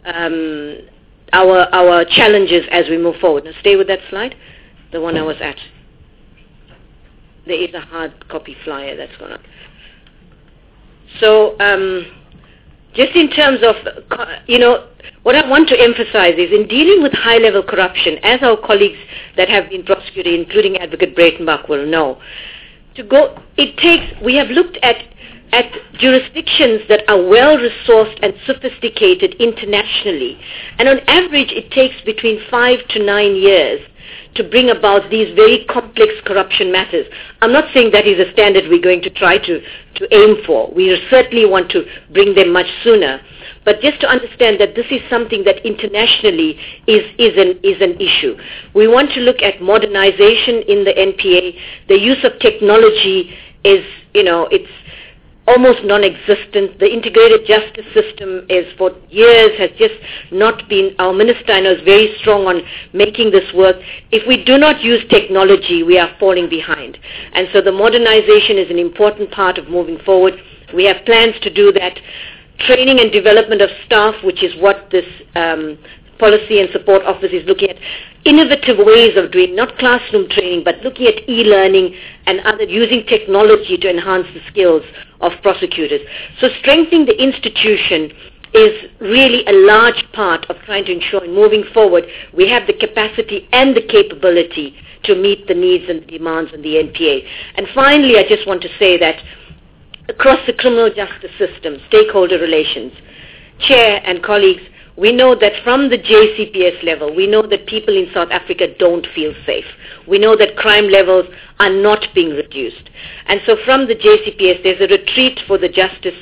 challenges as we move forward. Now stay with that slide, the one I was at. There is a hard copy flyer that's gone up. So just in terms of, what I want to emphasize is in dealing with high-level corruption, as our colleagues that have been prosecuted, including Advocate Breitenbach, will know, we have looked at jurisdictions that are well-resourced and sophisticated internationally. And on average, it takes between 5 to 9 years to bring about these very complex corruption matters. I'm not saying that is a standard we're going to try to aim for. We certainly want to bring them much sooner. But just to understand that this is something that internationally is an issue. We want to look at modernization in the NPA. The use of technology is, almost non-existent. The integrated justice system is for years has just not been, our minister I know is very strong on making this work. If we do not use technology, we are falling behind. And so the modernization is an important part of moving forward. We have plans to do that. Training and development of staff, which is what this Policy and Support Office is looking at. Innovative ways of doing, not classroom training, but looking at e-learning and other, using technology to enhance the skills of prosecutors. So strengthening the institution is really a large part of trying to ensure moving forward we have the capacity and the capability to meet the needs and the demands of the NPA. And finally, I just want to say that across the criminal justice system, stakeholder relations, Chair and colleagues, we know that from the JCPS level, we know that people in South Africa don't feel safe. We know that crime levels are not being reduced. And so from the JCPS, there's a retreat for the Justice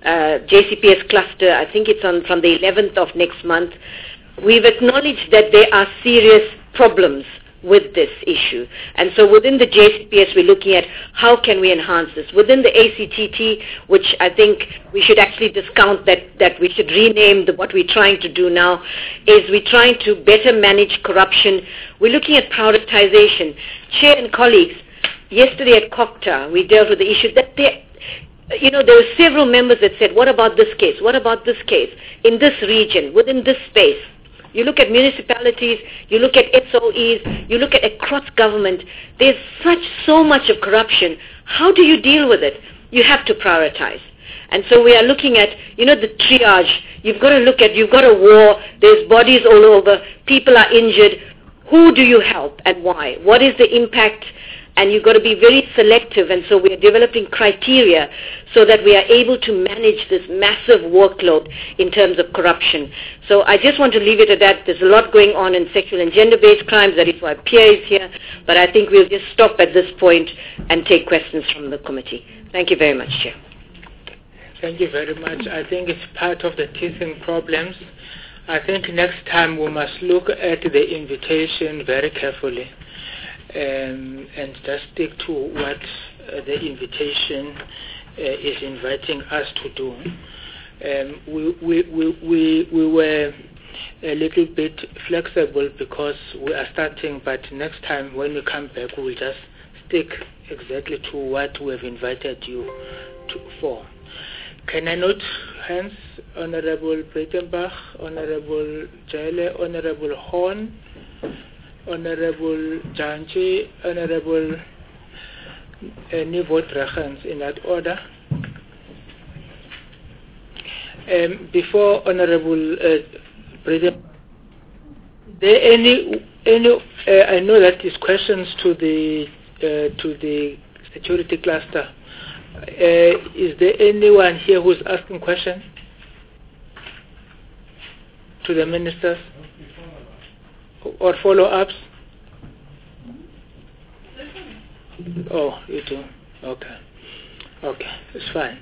JCPS cluster. I think it's from the 11th of next month. We've acknowledged that there are serious problems with this issue. And so within the JCPS, we're looking at how can we enhance this. Within the ACTT, which I think we should actually discount that we should rename what we're trying to do now, is we're trying to better manage corruption. We're looking at prioritization. Chair and colleagues, yesterday at COCTA, we dealt with the issue that there were several members that said, what about this case? What about this case? In this region, within this space. You look at municipalities, you look at SOEs, you look at across government, there's so much of corruption. How do you deal with it? You have to prioritize. And so we are looking at, the triage. You've got a war, there's bodies all over, people are injured. Who do you help and why? What is the impact? And you've got to be very selective, and so we are developing criteria so that we are able to manage this massive workload in terms of corruption. So I just want to leave it at that. There's a lot going on in sexual and gender-based crimes. That is why Pierre is here. But I think we'll just stop at this point and take questions from the committee. Thank you very much, Chair. Thank you very much. I think it's part of the teething problems. I think next time we must look at the invitation very carefully. And just stick to what the invitation is inviting us to do. We were a little bit flexible because we are starting, but next time when we come back, we will just stick exactly to what we have invited you for. Can I note hands? Honorable Breitenbach, Honorable Jale, Honorable Horn, Honorable Janji, Honorable Nivot Rachans, in that order. Before Honorable President, there any I know that is questions to the security cluster. Is there anyone here who's asking questions to the ministers? Or follow-ups? Oh, you do? Okay. Okay, it's fine.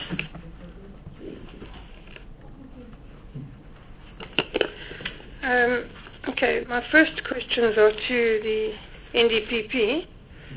Okay, my first questions are to the NDPP.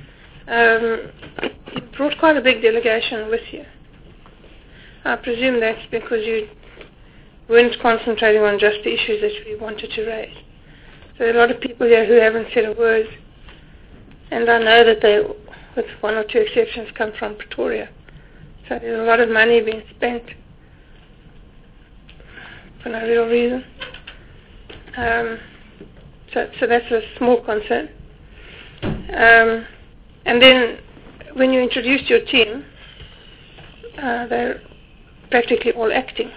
You brought quite a big delegation with you. I presume that's because you weren't concentrating on just the issues that we wanted to raise. There are a lot of people here who haven't said a word, and I know that they, with one or two exceptions, come from Pretoria. So there's a lot of money being spent for no real reason. So that's a small concern. And then when you introduced your team, they're practically all acting.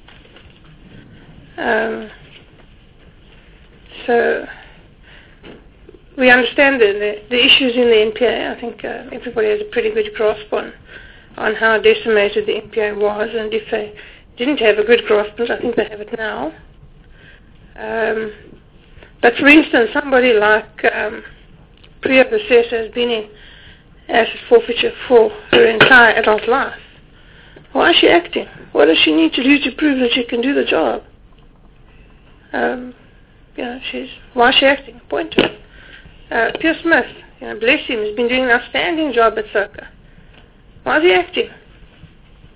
So we understand the issues in the NPA. I think everybody has a pretty good grasp on how decimated the NPA was, and if they didn't have a good grasp on it, I think they have it now. But for instance, somebody like Priya Pasesa has been in asset forfeiture for her entire adult life. Why is she acting? What does she need to do to prove that she can do the job? Why is she acting? Point to her. Pierre Smith, bless him, has been doing an outstanding job at SOCA. Why is he acting?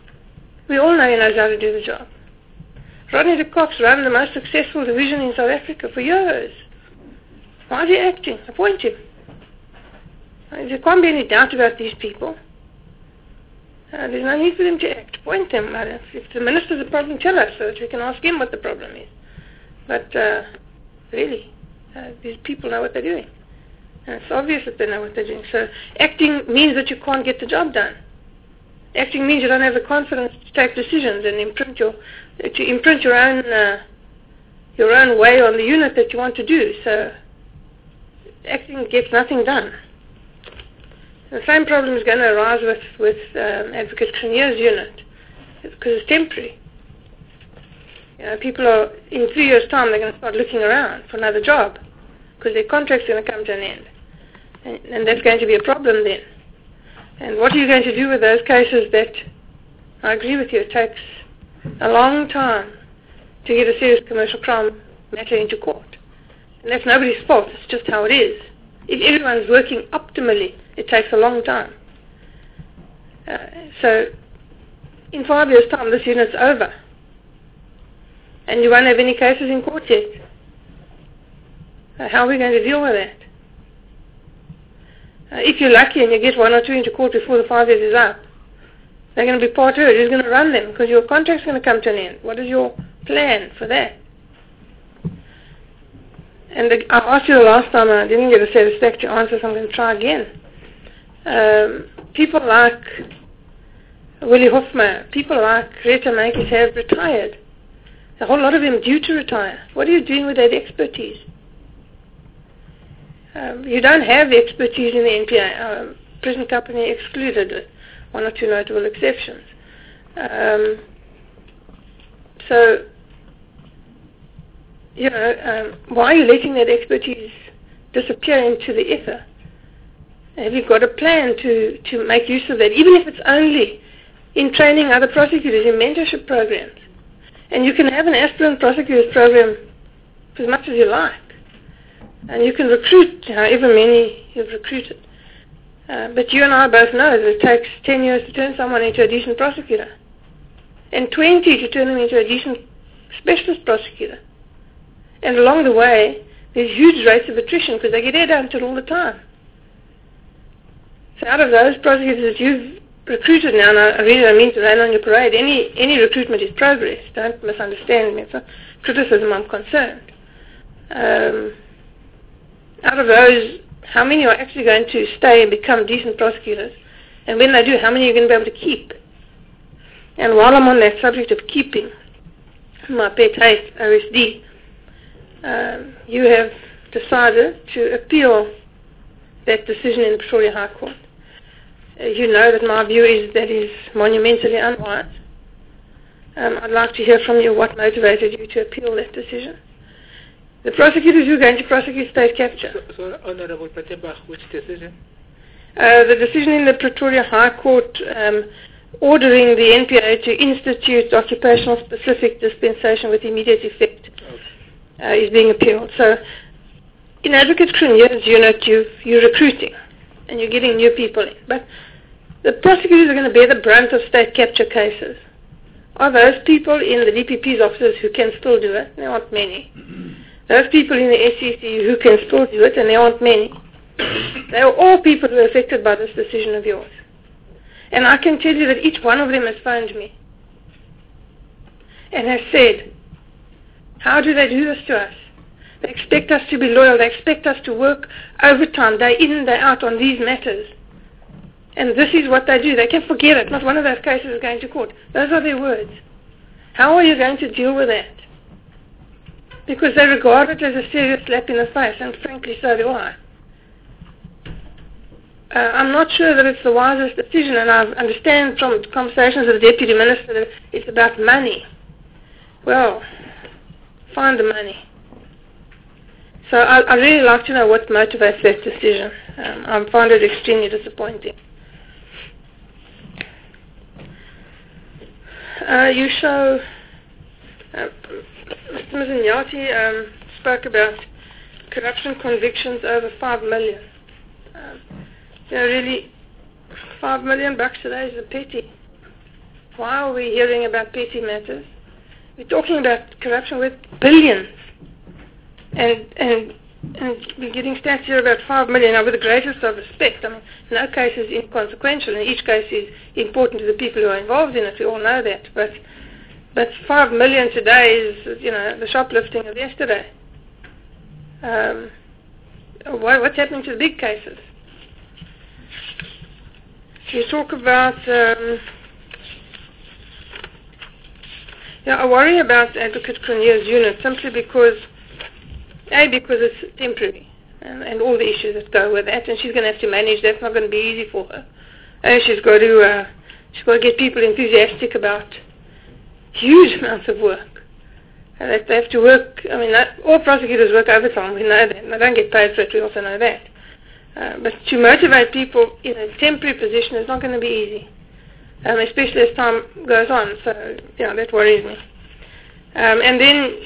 We all know he knows how to do the job. Rodney de Kock's run the most successful division in South Africa for years. Why is he acting? Appoint him. There can't be any doubt about these people. There's no need for them to act. Appoint them. If the minister's a problem, tell us so that we can ask him what the problem is. But really, these people know what they're doing. And it's obvious that they know what they're doing. So acting means that you can't get the job done. Acting means you don't have the confidence to take decisions and imprint your own way on the unit that you want to do. So acting gets nothing done. The same problem is going to arise with Advocate Cronje's unit, because it's temporary. People are, in 3 years' time, they're going to start looking around for another job, because their contract's going to come to an end. And that's going to be a problem then. And what are you going to do with those cases that, I agree with you, it takes a long time to get a serious commercial crime matter into court. And that's nobody's fault, it's just how it is. If everyone's working optimally, it takes a long time. So, in 5 years' time, this unit's over. And you won't have any cases in court yet. How are we going to deal with that? If you're lucky and you get 1 or 2 into court before the 5 years is up, they're going to be part heard. Who's going to run them? Because your contract's going to come to an end. What is your plan for that? And I asked you the last time, and I didn't get a satisfactory answer, so I'm going to try again. People like Willie Hofmeyer, people like Greta Meintjes have retired. A whole lot of them due to retire. What are you doing with that expertise? You don't have the expertise in the NPA. Prison company excluded with 1 or 2 notable exceptions. So, why are you letting that expertise disappear into the ether? Have you got a plan to make use of that, even if it's only in training other prosecutors in mentorship programs? And you can have an aspirant prosecutors program for as much as you like. And you can recruit however many you've recruited. But you and I both know that it takes 10 years to turn someone into a decent prosecutor. And 20 to turn them into a decent specialist prosecutor. And along the way, there's huge rates of attrition because they get headhunted all the time. So out of those prosecutors that you've recruited now, and I really don't mean to rain on your parade, any recruitment is progress. Don't misunderstand me. It's not criticism, I'm concerned. Out of those, how many are actually going to stay and become decent prosecutors? And when they do, how many are you going to be able to keep? And while I'm on that subject of keeping, my pet hate, OSD, you have decided to appeal that decision in the Pretoria High Court. You know that my view is that is monumentally unwise. I'd like to hear from you what motivated you to appeal that decision. The prosecutors who are going to prosecute state capture. So Honorable Pratibach, which decision? The decision in the Pretoria High Court ordering the NPA to institute occupational specific dispensation with immediate effect is being appealed. So in Advocate Cronje's unit, you're recruiting and you're getting new people in. But the prosecutors are going to bear the brunt of state capture cases. Are those people in the DPP's offices who can still do it? There aren't many. Those people in the SEC who can still do it, and there aren't many. They are all people who are affected by this decision of yours. And I can tell you that each one of them has phoned me and has said, how do they do this to us? They expect us to be loyal. They expect us to work overtime, day in and day out on these matters. And this is what they do. They can forget it. Not one of those cases is going to court. Those are their words. How are you going to deal with that? Because they regard it as a serious slap in the face, and frankly, so do I. I'm not sure that it's the wisest decision, and I understand from conversations with the Deputy Minister that it's about money. Well, find the money. So I'd really like to know what motivates that decision. I find it extremely disappointing. You show... Mr. Mzinyathi spoke about corruption convictions over 5 million. Really, $5 million today is a petty. Why are we hearing about petty matters? We're talking about corruption with billions. And we're getting stats here about 5 million. Now, with the greatest of respect, I mean, no case is inconsequential, and each case is important to the people who are involved in it. We all know that. But 5 million today is, the shoplifting of yesterday. What's happening to the big cases? You talk about, I worry about Advocate Cronje's unit simply because it's temporary and all the issues that go with that, and she's going to have to manage that. It's not going to be easy for her. And she's got to get people enthusiastic about huge amounts of work. And they have to work. I mean, all prosecutors work overtime. We know that. They don't get paid for it. We also know that. But to motivate people in a temporary position is not going to be easy, especially as time goes on. So, that worries me. And then,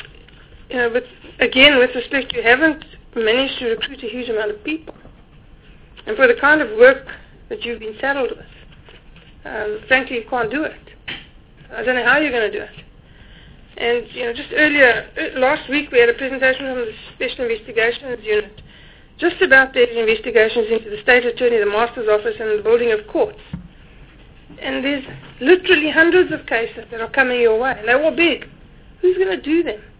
with respect, you haven't managed to recruit a huge amount of people. And for the kind of work that you've been saddled with, frankly, you can't do it. I don't know how you're going to do it. And, just last week we had a presentation from the Special Investigations Unit just about their investigations into the State Attorney, the Master's Office, and the building of courts. And there's literally hundreds of cases that are coming your way, and they're all big. Who's going to do them?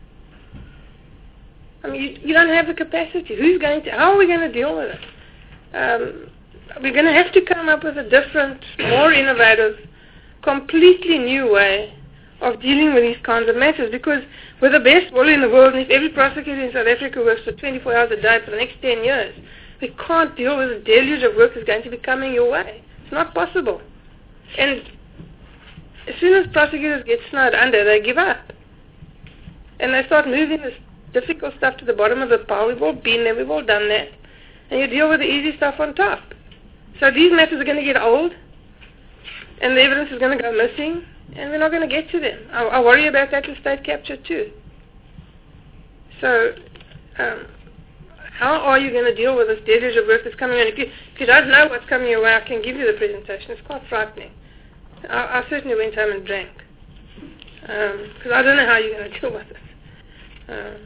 I mean, you don't have the capacity. How are we going to deal with it? We're going to have to come up with a different, more innovative, completely new way of dealing with these kinds of matters, because we're the best will in the world, and if every prosecutor in South Africa works for 24 hours a day for the next 10 years, we can't deal with the deluge of work that's going to be coming your way. It's not possible. And as soon as prosecutors get snowed under, they give up. And they start moving this difficult stuff to the bottom of the pile. We've all been there, we've all done that. And you deal with the easy stuff on top. So these matters are going to get old, and the evidence is going to go missing, and we're not going to get to them. I worry about that with state capture too. So, how are you going to deal with this deluge of work that's coming on? If you don't know what's coming your way, I can give you the presentation. It's quite frightening. I certainly went home and drank, because I don't know how you're going to deal with it.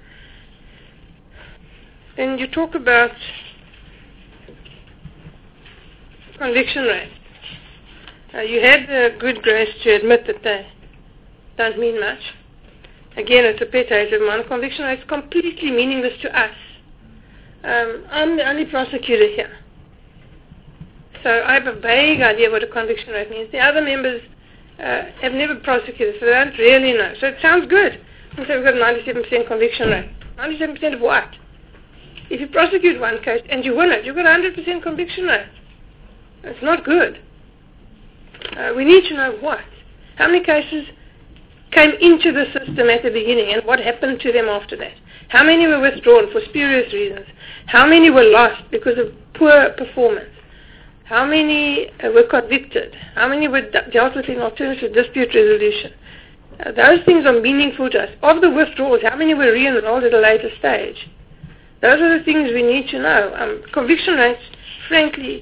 Then you talk about conviction rate. You had the good grace to admit that they don't mean much. Again, it's a pet hate of mine. Conviction rate is completely meaningless to us. I'm the only prosecutor here. So I have a vague idea what a conviction rate means. The other members have never prosecuted, so they don't really know. So it sounds good. We say we've got a 97% conviction rate. 97% of what? If you prosecute one case and you win it, you've got a 100% conviction rate. It's not good. We need to know what. How many cases came into the system at the beginning and what happened to them after that? How many were withdrawn for spurious reasons? How many were lost because of poor performance? How many were convicted? How many were dealt with in alternative dispute resolution? Those things are meaningful to us. Of the withdrawals, how many were re-enrolled at a later stage? Those are the things we need to know. Conviction rates, frankly,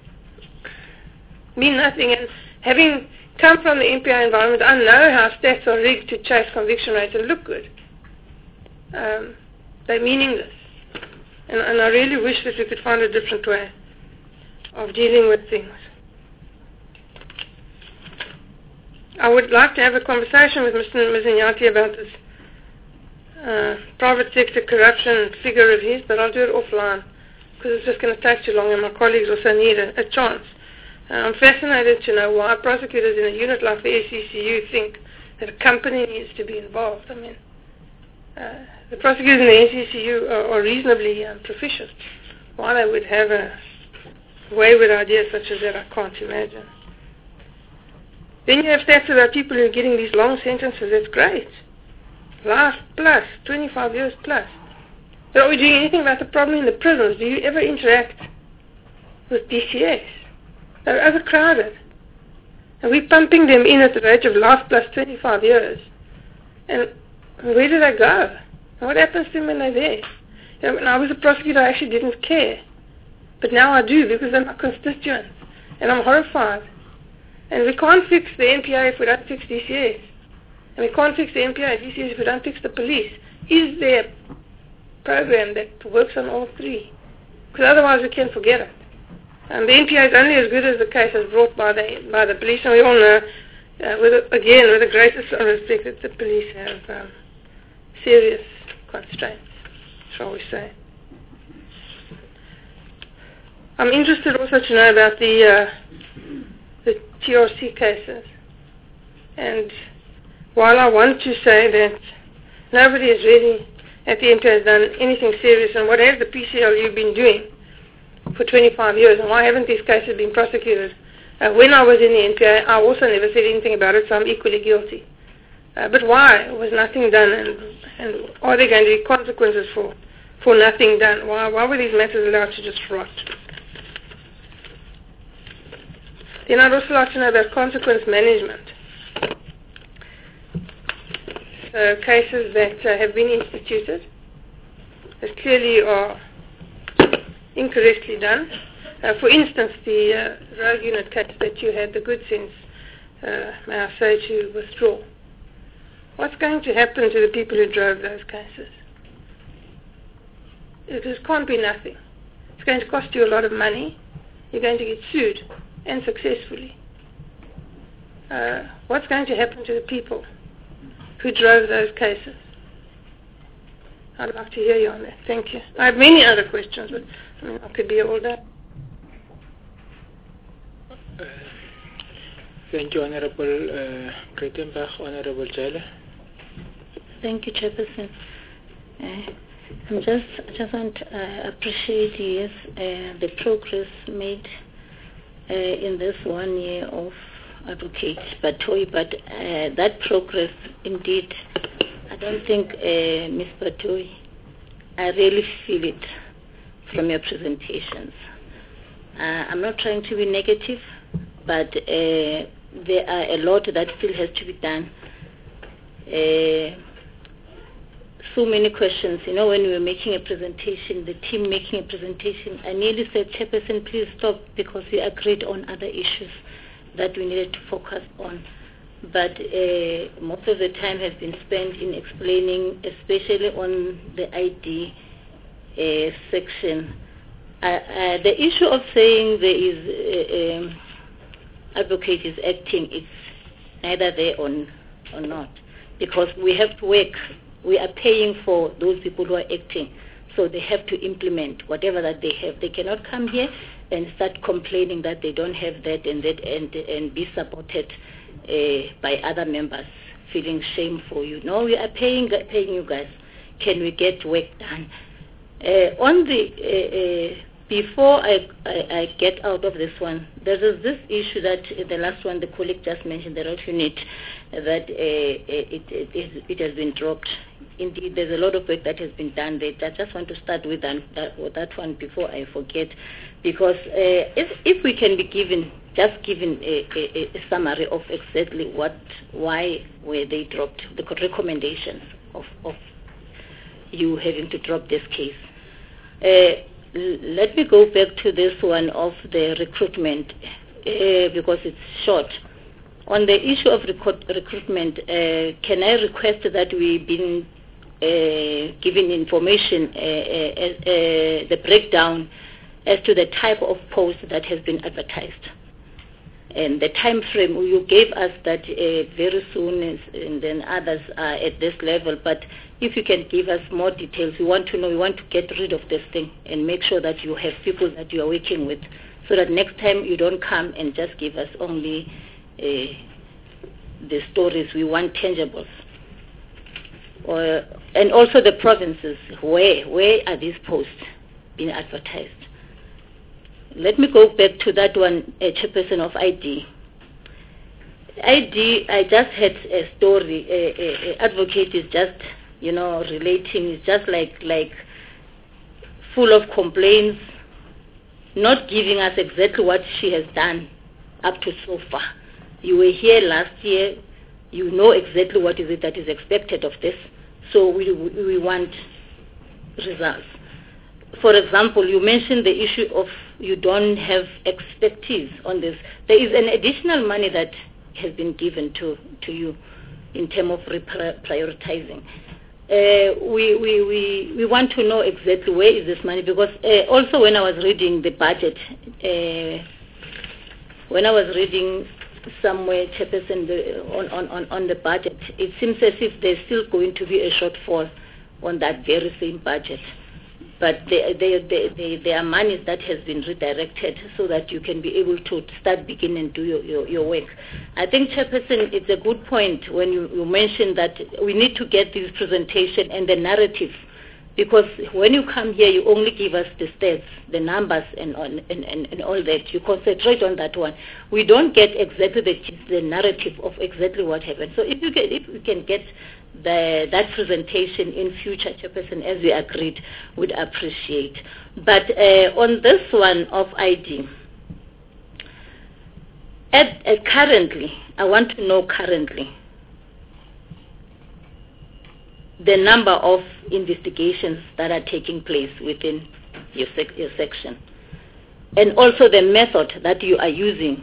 mean nothing. And having come from the MPI environment, I know how stats are rigged to chase conviction rates and look good. They're meaningless. And I really wish that we could find a different way of dealing with things. I would like to have a conversation with Mr. Mzinyathi about this private sector corruption figure of his, but I'll do it offline because it's just going to take too long, and my colleagues also need a chance. I'm fascinated to know why prosecutors in a unit like the SECU think that a company needs to be involved. I mean, the prosecutors in the SECU are reasonably proficient. Why they would have a wayward idea such as that, I can't imagine. Then you have stats about people who are getting these long sentences. That's great. Life plus, 25 years plus. But are we doing anything about the problem in the prisons? Do you ever interact with DCS? They're overcrowded. And we're pumping them in at the rate of life plus 25 years. And where do they go? And what happens to them when they're there? You know, when I was a prosecutor, I actually didn't care. But now I do because they're my constituents. And I'm horrified And we can't fix the NPI if we don't fix DCS. And we can't fix the NPI DCS if we don't fix the police. Is there a program that works on all three? Because otherwise we can forget it. And the NPI is only as good as the cases brought by the police, and we all know, with the greatest respect, that the police have serious constraints, shall we say. I'm interested also to know about the TRC cases. And while I want to say that nobody has really at the NPI has done anything serious, and what has the PCLU been doing for 25 years, and why haven't these cases been prosecuted? When I was in the NPI, I also never said anything about it, so I'm equally guilty. But why was nothing done, and are there going to be consequences for nothing done? Why were these matters allowed to just rot? Then I'd also like to know about consequence management. So cases that have been instituted, that clearly are incorrectly done. For instance, the road unit case that you had the good sense, may I say, to withdraw. What's going to happen to the people who drove those cases? It can't be nothing. It's going to cost you a lot of money. You're going to get sued, and successfully. What's going to happen to the people who drove those cases? I'd like to hear you on that. Thank you. I have many other questions, but I could be all day. Thank you, Honorable Breitenbach. Honorable Jailer. Thank you, Chairperson. I just want to appreciate, yes, the progress made in this 1 year of Advocate Batoyi, but that progress, indeed, I don't think, Ms. Batoyi, I really feel it from your presentations. I'm not trying to be negative, but there are a lot that still has to be done. So many questions. You know, when we were making a presentation, the team making a presentation, I nearly said, Chairperson, please stop, because we agreed on other issues that we needed to focus on. But most of the time has been spent in explaining, especially on the ID section. The issue of saying there is advocate is acting, it's neither there or not, because we have to work. We are paying for those people who are acting, so they have to implement whatever that they have. They cannot come here and start complaining that they don't have that and be supported by other members, feeling shame for you. No, we are paying you guys. Can we get work done? On the before I get out of this one, there is this issue that the last one the colleague just mentioned, the road unit, that it has been dropped. Indeed, there's a lot of work that has been done there. I just want to start with that one before I forget, because if we can be given a summary of exactly why were they dropped, the recommendations of you having to drop this case. Let me go back to this one of the recruitment, because it's short. On the issue of recruitment, can I request that we've been given information, the breakdown as to the type of post that has been advertised? And the time frame, you gave us that very soon, and then others are at this level, but if you can give us more details, we want to know, we want to get rid of this thing and make sure that you have people that you are working with, so that next time you don't come and just give us only the stories. We want tangibles. And also the provinces, where are these posts being advertised? Let me go back to that one, Chairperson of ID. I just had a story. Advocate is just, relating. It's just like full of complaints, not giving us exactly what she has done up to so far. You were here last year. You know exactly what is it that is expected of this. So we want results. for example, you mentioned the issue of you don't have expertise on this. There is an additional money that has been given to you in terms of prioritizing. We want to know exactly where is this money, because also when I was reading the budget, when I was reading somewhere, Chairperson, on the budget, it seems as if there's still going to be a shortfall on that very same budget. But there are monies that has been redirected so that you can be able to start beginning and do your work. I think, Chairperson, it's a good point when you mentioned that we need to get this presentation and the narrative, because when you come here, you only give us the stats, the numbers, and all that. You concentrate on that one. We don't get exactly the narrative of exactly what happened. So if we can get that presentation in future, Chairperson, as we agreed, would appreciate. But on this one of ID, currently, I want to know currently the number of investigations that are taking place within your section, and also the method that you are using,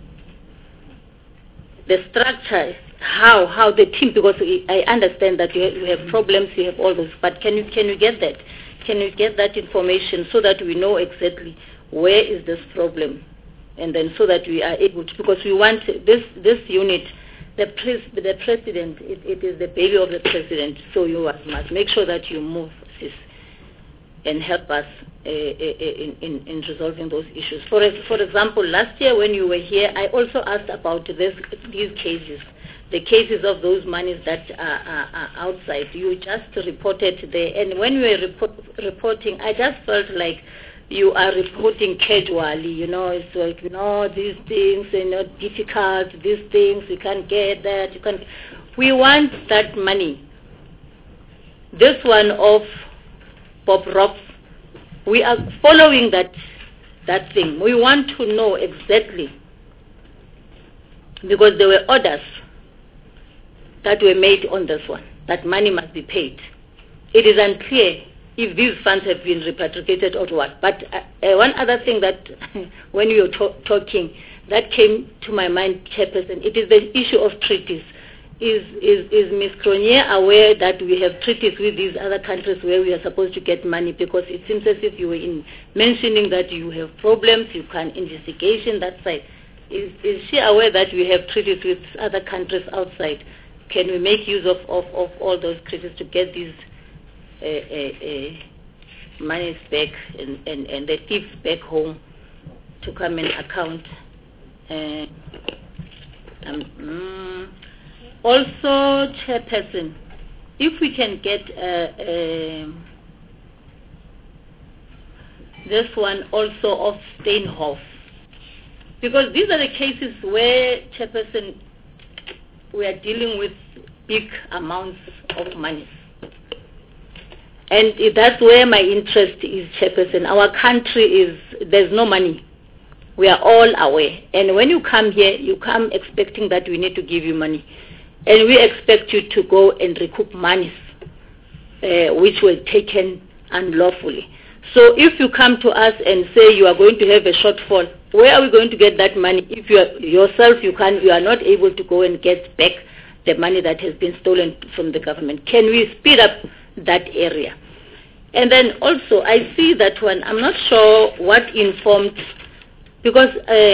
the structure, how the team, because I understand that you have problems, you have all those, but can you get that? Can you get that information so that we know exactly where is this problem, and then so that we are able to, because we want this unit, the president, it is the baby of the president, so you must make sure that you move this and help us in resolving those issues. For example, last year when you were here, I also asked about these cases, the cases of those monies that are outside. You just reported there, and when you were reporting, I just felt like you are reporting casually, it's like, these things are not difficult, these things, you can't get that, we want that money. This one of Bob Rock, we are following that thing. We want to know exactly, because there were orders that were made on this one, that money must be paid. It is unclear if these funds have been repatriated or what. But one other thing that, when you were talking, that came to my mind, Chairperson, it is the issue of treaties. Is Ms. Cronje aware that we have treaties with these other countries where we are supposed to get money? Because it seems as if you were mentioning that you have problems, you can investigation that side. Is she aware that we have treaties with other countries outside? Can we make use of all those treaties to get these monies back and the thieves back home to come and account? Also, Chairperson, if we can get this one also of Steenhoff, because these are the cases where, Chairperson, we are dealing with big amounts of money. And that's where my interest is, Chairperson. Our country there's no money. We are all aware. And when you come here, you come expecting that we need to give you money. And we expect you to go and recoup monies which were taken unlawfully. So if you come to us and say you are going to have a shortfall, where are we going to get that money if you are not able to go and get back the money that has been stolen from the government? Can we speed up that area? And then also, I see that one, I'm not sure what informed, because,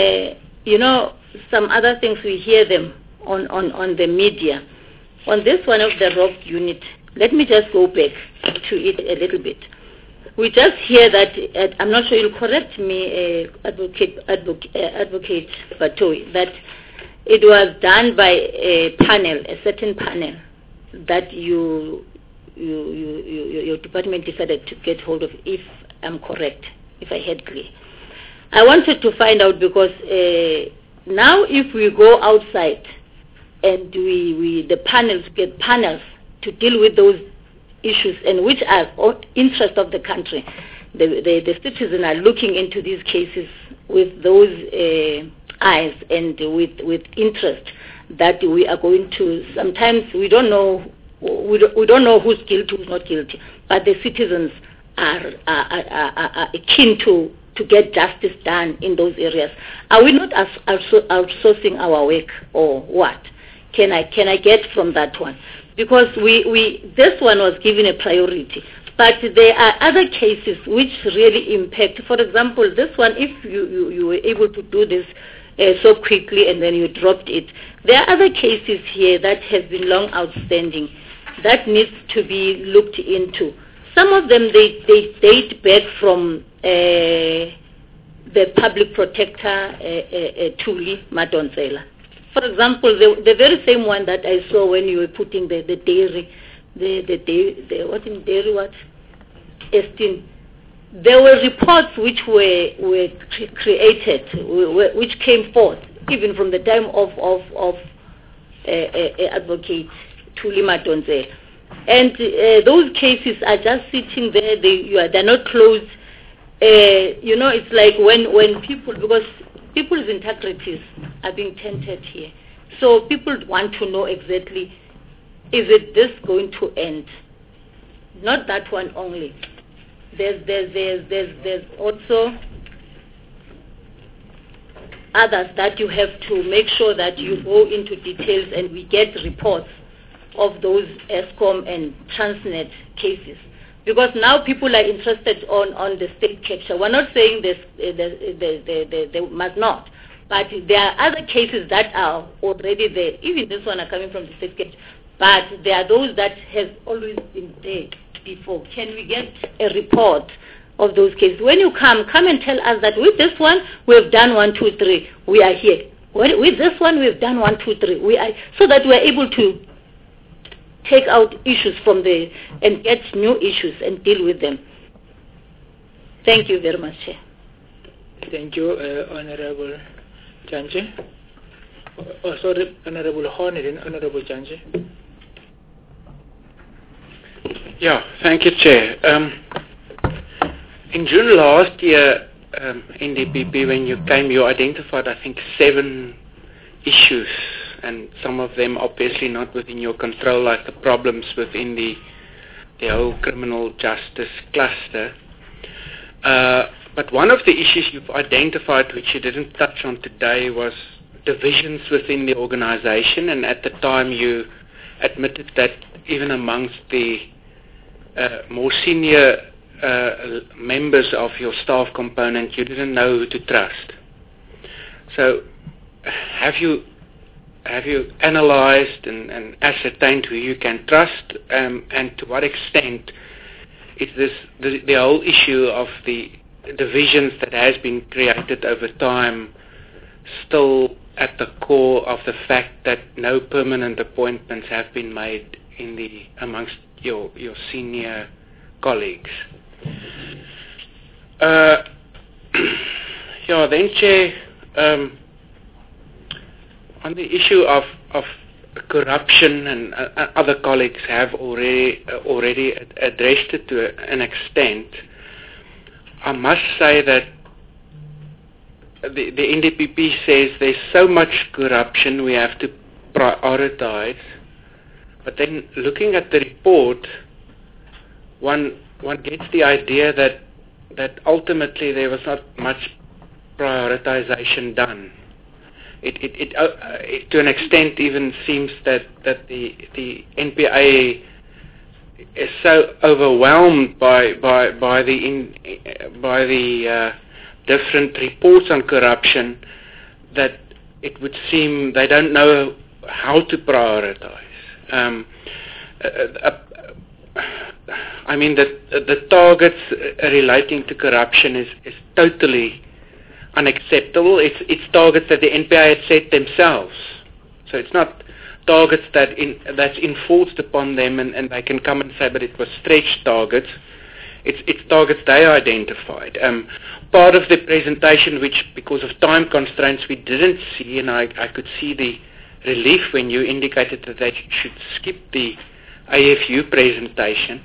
some other things we hear them on the media. On this one of the rock unit, let me just go back to it a little bit. We just hear that, I'm not sure you'll correct me, Advocate Batoi, that it was done by a certain panel that your department decided to get hold of, if I'm correct, if I had clear. I wanted to find out, because now if we go outside and the panels get panels to deal with those issues, and which are interest of the country, the citizens are looking into these cases with those eyes and with interest, that we are going to, sometimes we don't know who's guilty, who's not guilty, but the citizens are keen to get justice done in those areas. Are we not outsourcing our work or what? Can I get from that one? Because this one was given a priority. But there are other cases which really impact. For example, this one, if you were able to do this so quickly and then you dropped it, there are other cases here that have been long outstanding that needs to be looked into. Some of them, they date back from the public protector, Thuli Madonsela. For example, the very same one that I saw when you were putting the dairy, Estin. There were reports which were created, which came forth even from the time of Advocate Thuli Madonsela. And those cases are just sitting there. They're not closed. It's like when people, because people's integrities are being tainted here. So people want to know exactly, is it this going to end? Not that one only. There's also others that you have to make sure that you go into details and we get reports of those ESCOM and Transnet cases. Because now people are interested on the state capture. We're not saying they must not, but there are other cases that are already there. Even this one are coming from the state capture. But there are those that have always been there before. Can we get a report of those cases? When you come and tell us that with this one, we've done 1, 2, 3, we are here. With this one, we've done 1, 2, 3, we are, so that we're able to take out issues from and get new issues and deal with them. Thank you very much, Chair. Thank you, Honorable Janje. Sorry, Honorable Horn and Honorable Janje. Yeah, thank you, Chair. In June last year, NDPP, when you came, you identified, I think, 7 issues, and some of them obviously not within your control, like the problems within the whole criminal justice cluster. But one of the issues you've identified, which you didn't touch on today, was divisions within the organization, and at the time you admitted that even amongst the more senior members of your staff component, you didn't know who to trust. So have you analyzed and ascertained who you can trust, and to what extent is this the whole issue of the divisions that has been created over time still at the core of the fact that no permanent appointments have been made amongst your senior colleagues? Then, Chair, on the issue of corruption, and other colleagues have already addressed it to an extent, I must say that the NDPP says there's so much corruption we have to prioritize, but then looking at the report, one gets the idea that ultimately there was not much prioritization done. It to an extent even seems that the NPA is so overwhelmed by the different reports on corruption that it would seem they don't know how to prioritize. I mean the targets relating to corruption is totally unacceptable. It's targets that the NPA had set themselves. So it's not targets that's enforced upon them and they can come and say, but it was stretched targets. It's targets they identified. Part of the presentation, which because of time constraints we didn't see, and I could see the relief when you indicated that they should skip the AFU presentation.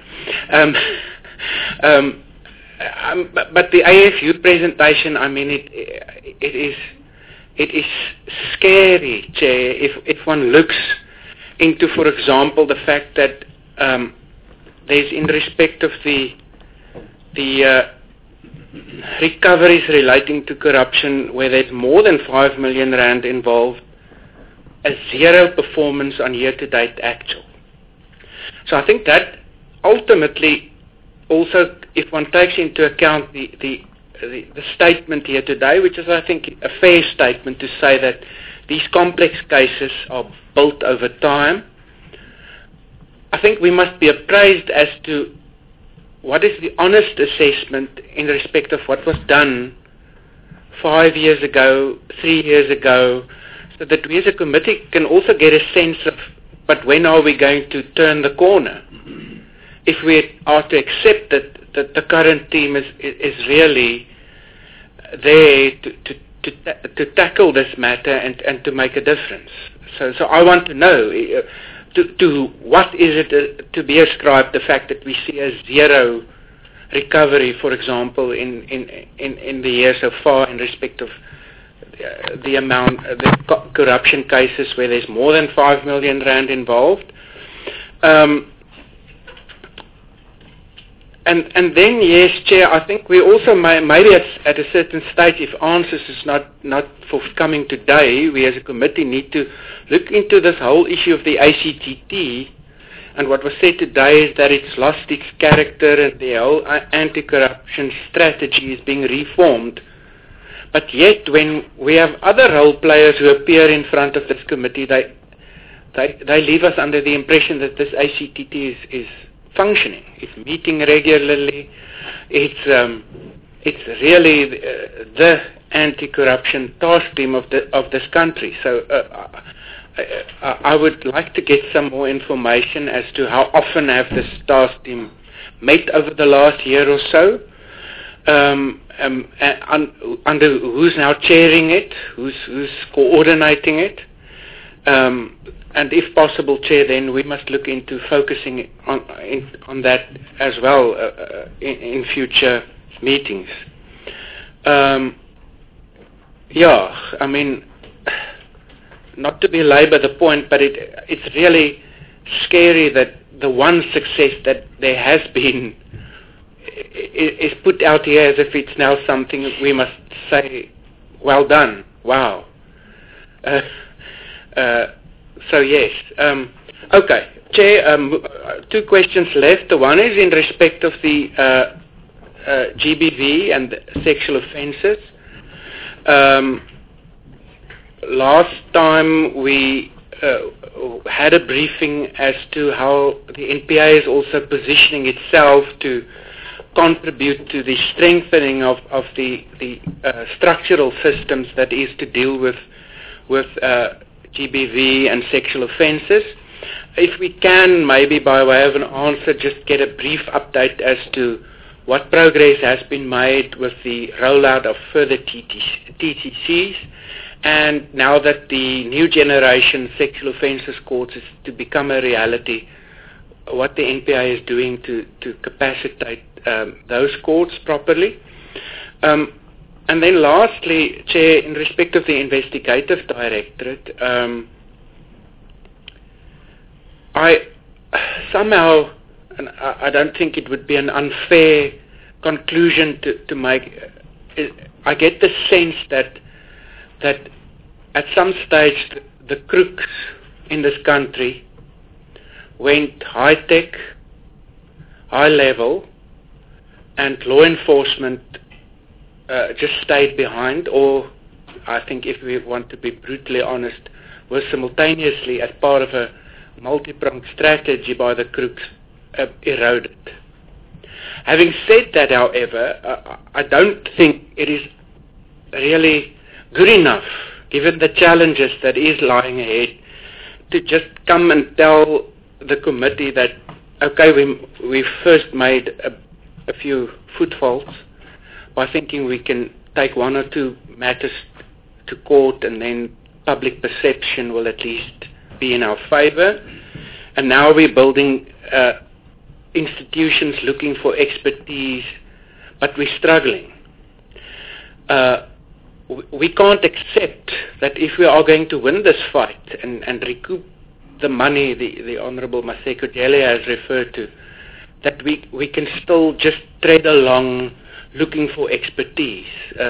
But the AFU presentation, I mean, it is scary, Chair, if one looks into, for example, the fact that there's, in respect of the the recoveries relating to corruption where there's more than 5 million rand involved, a zero performance on year-to-date actual. So I think that ultimately also, if one takes into account the statement here today, which is I think a fair statement to say that these complex cases are built over time, I think we must be appraised as to what is the honest assessment in respect of what was done 5 years ago, 3 years ago, so that we as a committee can also get a sense of, but when are we going to turn the corner? If we are to accept that the current team is really there to tackle this matter and to make a difference. So I want to know, to what is it to be ascribed the fact that we see a zero recovery, for example, in the year so far in respect of the corruption cases where there's more than 5 million rand involved. And then, yes, Chair, I think we also maybe at a certain stage, if answers is not forthcoming today, we as a committee need to look into this whole issue of the ACTT. And what was said today is that it's lost its character and the whole anti-corruption strategy is being reformed. But yet, when we have other role players who appear in front of this committee, they leave us under the impression that this ACTT is functioning. It's meeting regularly. It's really the anti-corruption task team of this country. So I would like to get some more information as to how often have this task team met over the last year or so. Under who's now chairing it, who's coordinating it, and if possible, Chair, then we must look into focusing on that as well in future meetings. I mean, not to belabor the point, but it's really scary that the one success that there has been is put out here as if it's now something we must say, well done, wow. So yes. Okay, Chair, 2 questions left. The one is in respect of the GBV and the sexual offences. Last time we had a briefing as to how the NPA is also positioning itself to contribute to the strengthening of the structural systems that is to deal with GBV and sexual offences. If we can, maybe by way of an answer, just get a brief update as to what progress has been made with the rollout of further TTCs, and now that the new generation sexual offences courts is to become a reality, what the NPA is doing to capacitate those courts properly. And then lastly, Chair, in respect of the investigative directorate, I somehow, and I don't think it would be an unfair conclusion to make, I get the sense that at some stage the crooks in this country went high-tech, high-level, and law enforcement just stayed behind, or I think if we want to be brutally honest, was simultaneously as part of a multi-pronged strategy by the crooks eroded. Having said that, however, I don't think it is really good enough, given the challenges that is lying ahead, to just come and tell the committee that, okay, we first made a few footfalls by thinking we can take 1 or 2 matters to court and then public perception will at least be in our favor. And now we're building institutions looking for expertise, but we're struggling. We can't accept that if we are going to win this fight and recoup the money the Honourable Maseko Jele has referred to, that we can still just tread along looking for expertise.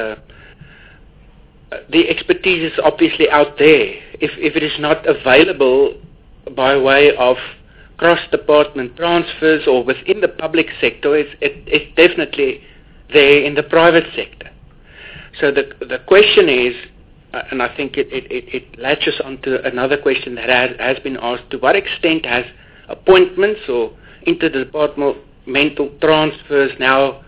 The expertise is obviously out there. If it is not available by way of cross-department transfers or within the public sector, it's definitely there in the private sector. So the question is, and I think it latches onto another question that has been asked, to what extent has appointments or interdepartmental transfers now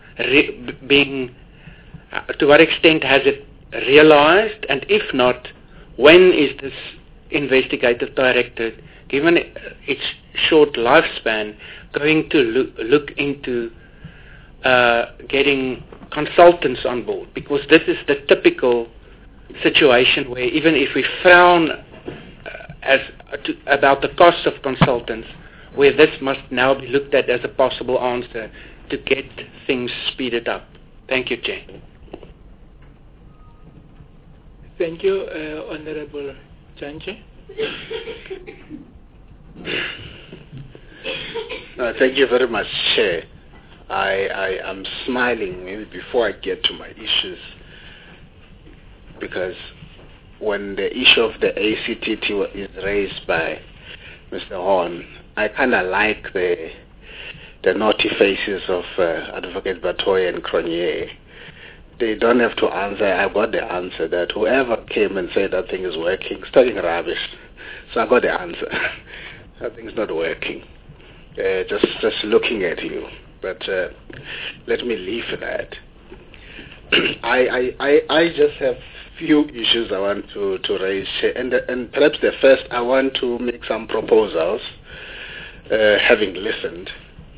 to what extent has it realized, and if not, when is this investigative directorate, given its short lifespan, going to look into getting consultants on board? Because this is the typical situation where even if we frown about the cost of consultants, where this must now be looked at as a possible answer to get things speeded up. Thank you, Chair. Thank you, Honorable Janche. Thank you very much, Chair. I am smiling maybe before I get to my issues, because when the issue of the ACTT is raised by Mr. Horn, I kind of like the naughty faces of Advocate Batoy and Cronje. They don't have to answer. I got the answer that whoever came and said that thing is working, is talking rubbish. So I got the answer. That thing's not working. Just looking at you. But let me leave that. I just have few issues I want to raise, and perhaps the first, I want to make some proposals, having listened,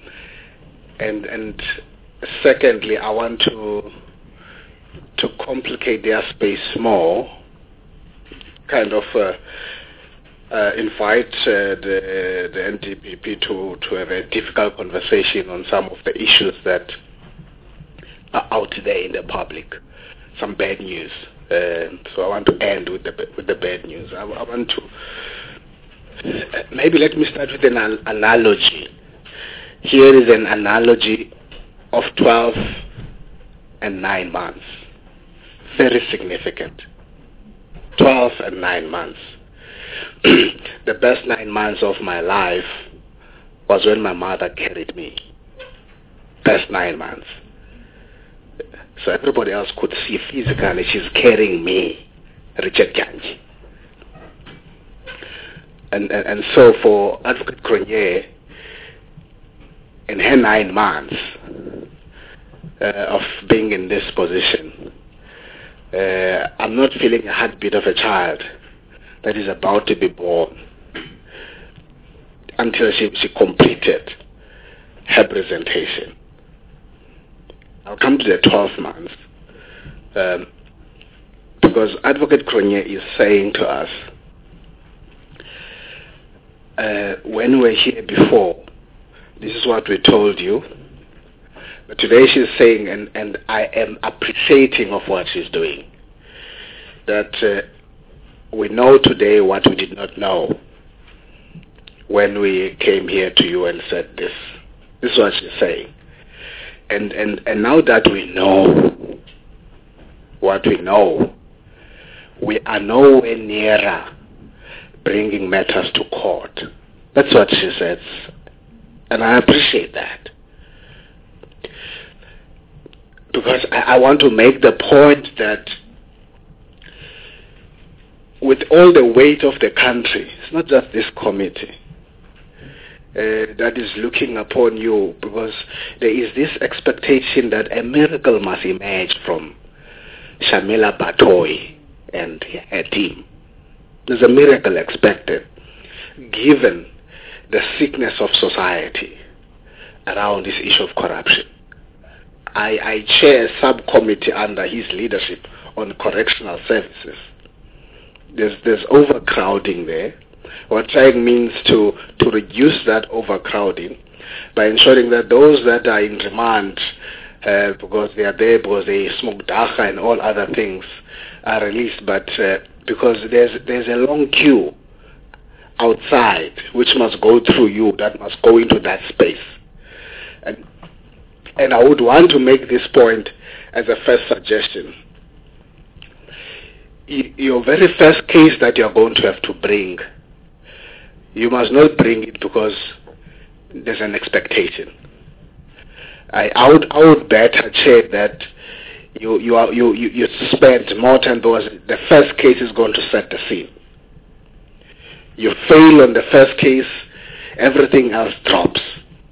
and secondly, I want to complicate their space more, kind of invite the NDPP to have a difficult conversation on some of the issues that are out there in the public, some bad news. So I want to end with the bad news. I want to maybe let me start with an analogy. Here is an analogy of 12 and 9 months. Very significant. 12 and 9 months. The best 9 months of my life was when my mother carried me. Best 9 months. So everybody else could see physically she's carrying me, Richard Ganji. And so for Advocate Cronje, in her 9 months of being in this position, I'm not feeling a heartbeat of a child that is about to be born until she completed her presentation. I'll come to the 12 months because Advocate Cronje is saying to us, when we were here before, this is what we told you. But today she's saying, and I am appreciating of what she's doing, that we know today what we did not know when we came here to you and said this. This is what she's saying. And now that we know what we know, we are nowhere nearer bringing matters to court. That's what she says. And I appreciate that. Because I want to make the point that with all the weight of the country, it's not just this committee that is looking upon you, because there is this expectation that a miracle must emerge from Shamila Batoy and her team. There's a miracle expected, given the sickness of society around this issue of corruption. I chair a subcommittee under his leadership on correctional services. There's overcrowding there. What trying means to reduce that overcrowding by ensuring that those that are in remand because they are there because they smoke dacha and all other things are released, but because there's a long queue outside which must go through you, that must go into that space. And I would want to make this point as a first suggestion. Your very first case that you're going to have to bring, you must not bring it because there's an expectation. I would bet, Chair, that you spend more time because the first case is going to set the scene. You fail on the first case, everything else drops.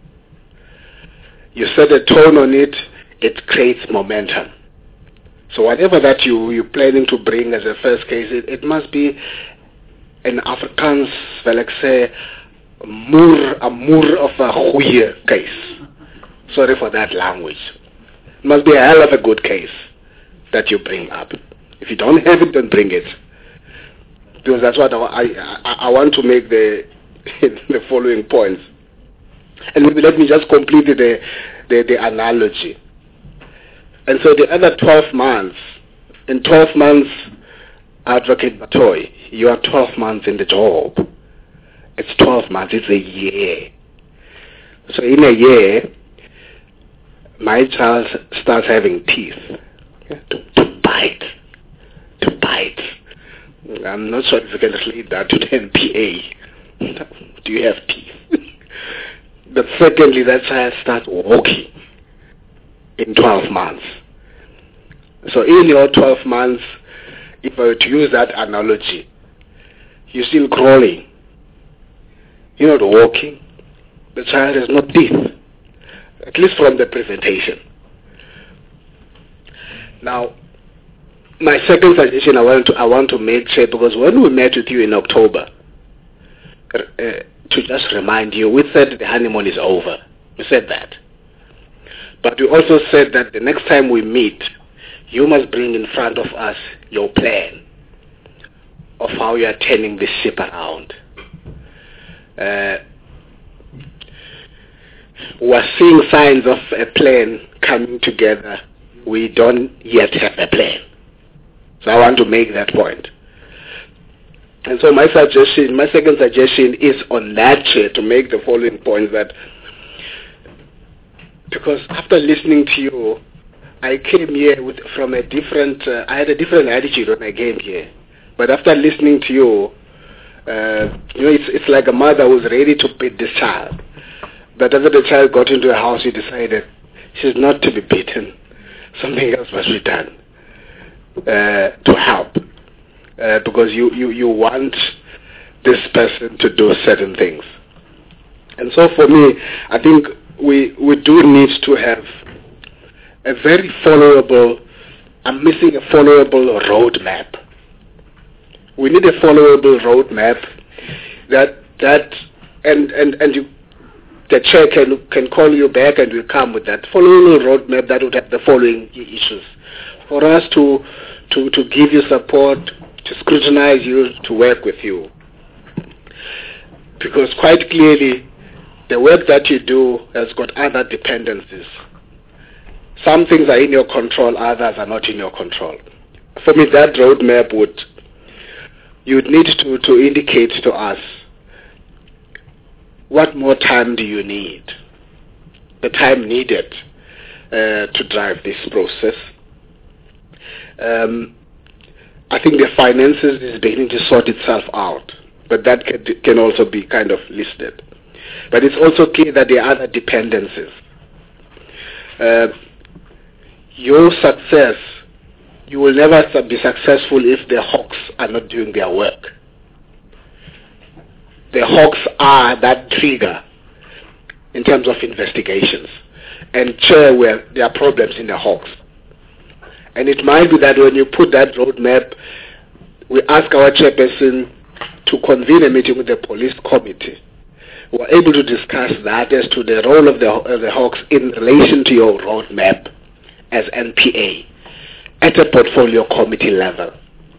You set a tone on it, it creates momentum. So whatever that you're planning to bring as a first case, it must be an Afrikaans, well, like say, a moer of a goeie case. Sorry for that language. It must be a hell of a good case that you bring up. If you don't have it, don't bring it. Because that's what I want to make the following points. And maybe let me just complete the analogy. And so the other 12 months, in 12 months, Advocate Batoy, you are 12 months in the job. It's 12 months, it's a year. So in a year, my child starts having teeth. To bite. I'm not sure if you can relate that to the NPA. Do you have teeth? But secondly, that child starts walking in 12 months. So in your 12 months, if I were to use that analogy, you're still crawling. You're not walking. The child has no teeth, at least from the presentation. Now, my second suggestion I want to make, sure, because when we met with you in October, to just remind you, we said the honeymoon is over. We said that. But we also said that the next time we meet, you must bring in front of us your plan of how you are turning the ship around. We're seeing signs of a plan coming together. We don't yet have a plan. So I want to make that point. And so my second suggestion is on that, Chair, to make the following points, that because after listening to you, I came here from a different, I had a different attitude when I came here. But after listening to you, it's like a mother who's ready to beat this child. But after the child got into the house, she decided she's not to be beaten. Something else must be done to help. Because you want this person to do certain things. And so for me, I think we do need to have a very followable, I'm missing a followable roadmap. We need a followable roadmap and you, the chair can call you back and will come with that followable roadmap that would have the following issues. For us to give you support, to scrutinize you, to work with you. Because quite clearly, the work that you do has got other dependencies. Some things are in your control, others are not in your control. For me, that roadmap you'd need to indicate to us, what more time do you need? The time needed to drive this process. I think the finances is beginning to sort itself out, but that can also be kind of listed. But it's also clear that there are other dependencies. Your success, you will never be successful if the Hawks are not doing their work. The Hawks are that trigger in terms of investigations. And Chair, where there are problems in the Hawks. And it might be that when you put that roadmap, we ask our chairperson to convene a meeting with the police committee. We're able to discuss that as to the role of the Hawks in relation to your roadmap as NPA at a portfolio committee level.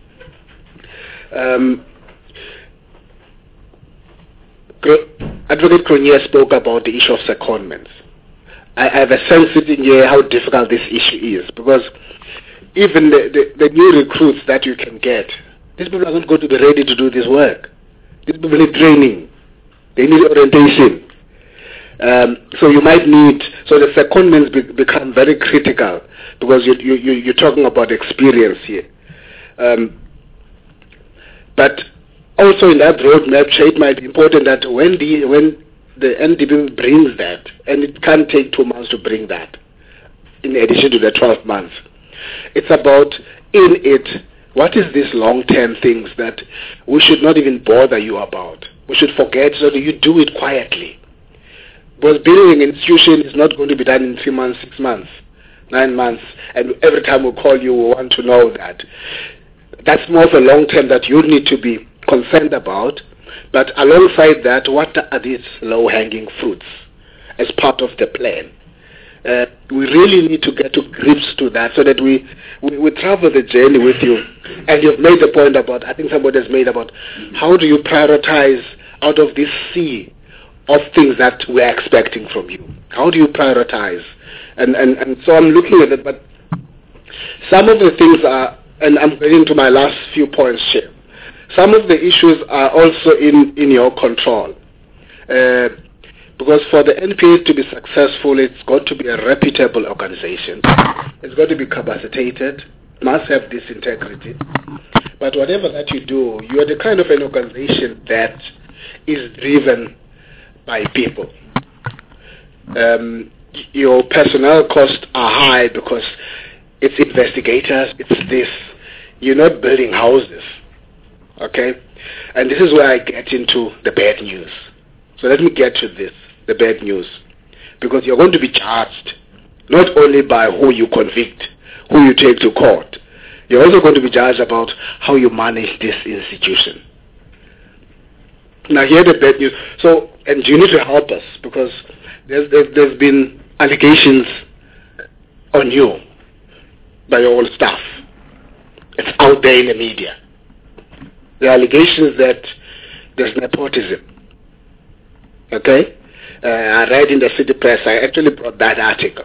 Advocate Cronje spoke about the issue of secondments. I have a sense sitting here how difficult this issue is, because even the new recruits that you can get, these people are not going to be ready to do this work. These people need training. They need orientation. So you might need, so the secondments become very critical because you're talking about experience here. But also in that roadmap, it might be important that when the NDP brings that, and it can take 2 months to bring that, in addition to the 12 months, it's about in it, what is these long-term things that we should not even bother you about? We should forget so that you do it quietly. Because building an institution is not going to be done in 3 months, 6 months, 9 months, and every time we call you, we want to know that. That's more of a long term that you need to be concerned about. But alongside that, what are these low-hanging fruits as part of the plan? We really need to get to grips to that so that we travel the journey with you. And you've made the point about, I think somebody has made about, how do you prioritize out of this sea of things that we're expecting from you? How do you prioritize? And so I'm looking at it, but some of the things are, and I'm getting to my last few points here, some of the issues are also in your control. Because for the NPA to be successful, it's got to be a reputable organization. It's got to be capacitated, must have this integrity. But whatever that you do, you are the kind of an organization that is driven by people. Your personnel costs are high because it's investigators, it's this. You're not building houses, okay? And this is where I get into the bad news. So let me get to this, the bad news. Because you're going to be charged not only by who you convict, who you take to court. You're also going to be judged about how you manage this institution. Now here the bad news. So, and you need to help us because there's been allegations on you by your own staff. It's out there in the media. The allegations that there's nepotism. Okay? I read in the City Press, I actually brought that article.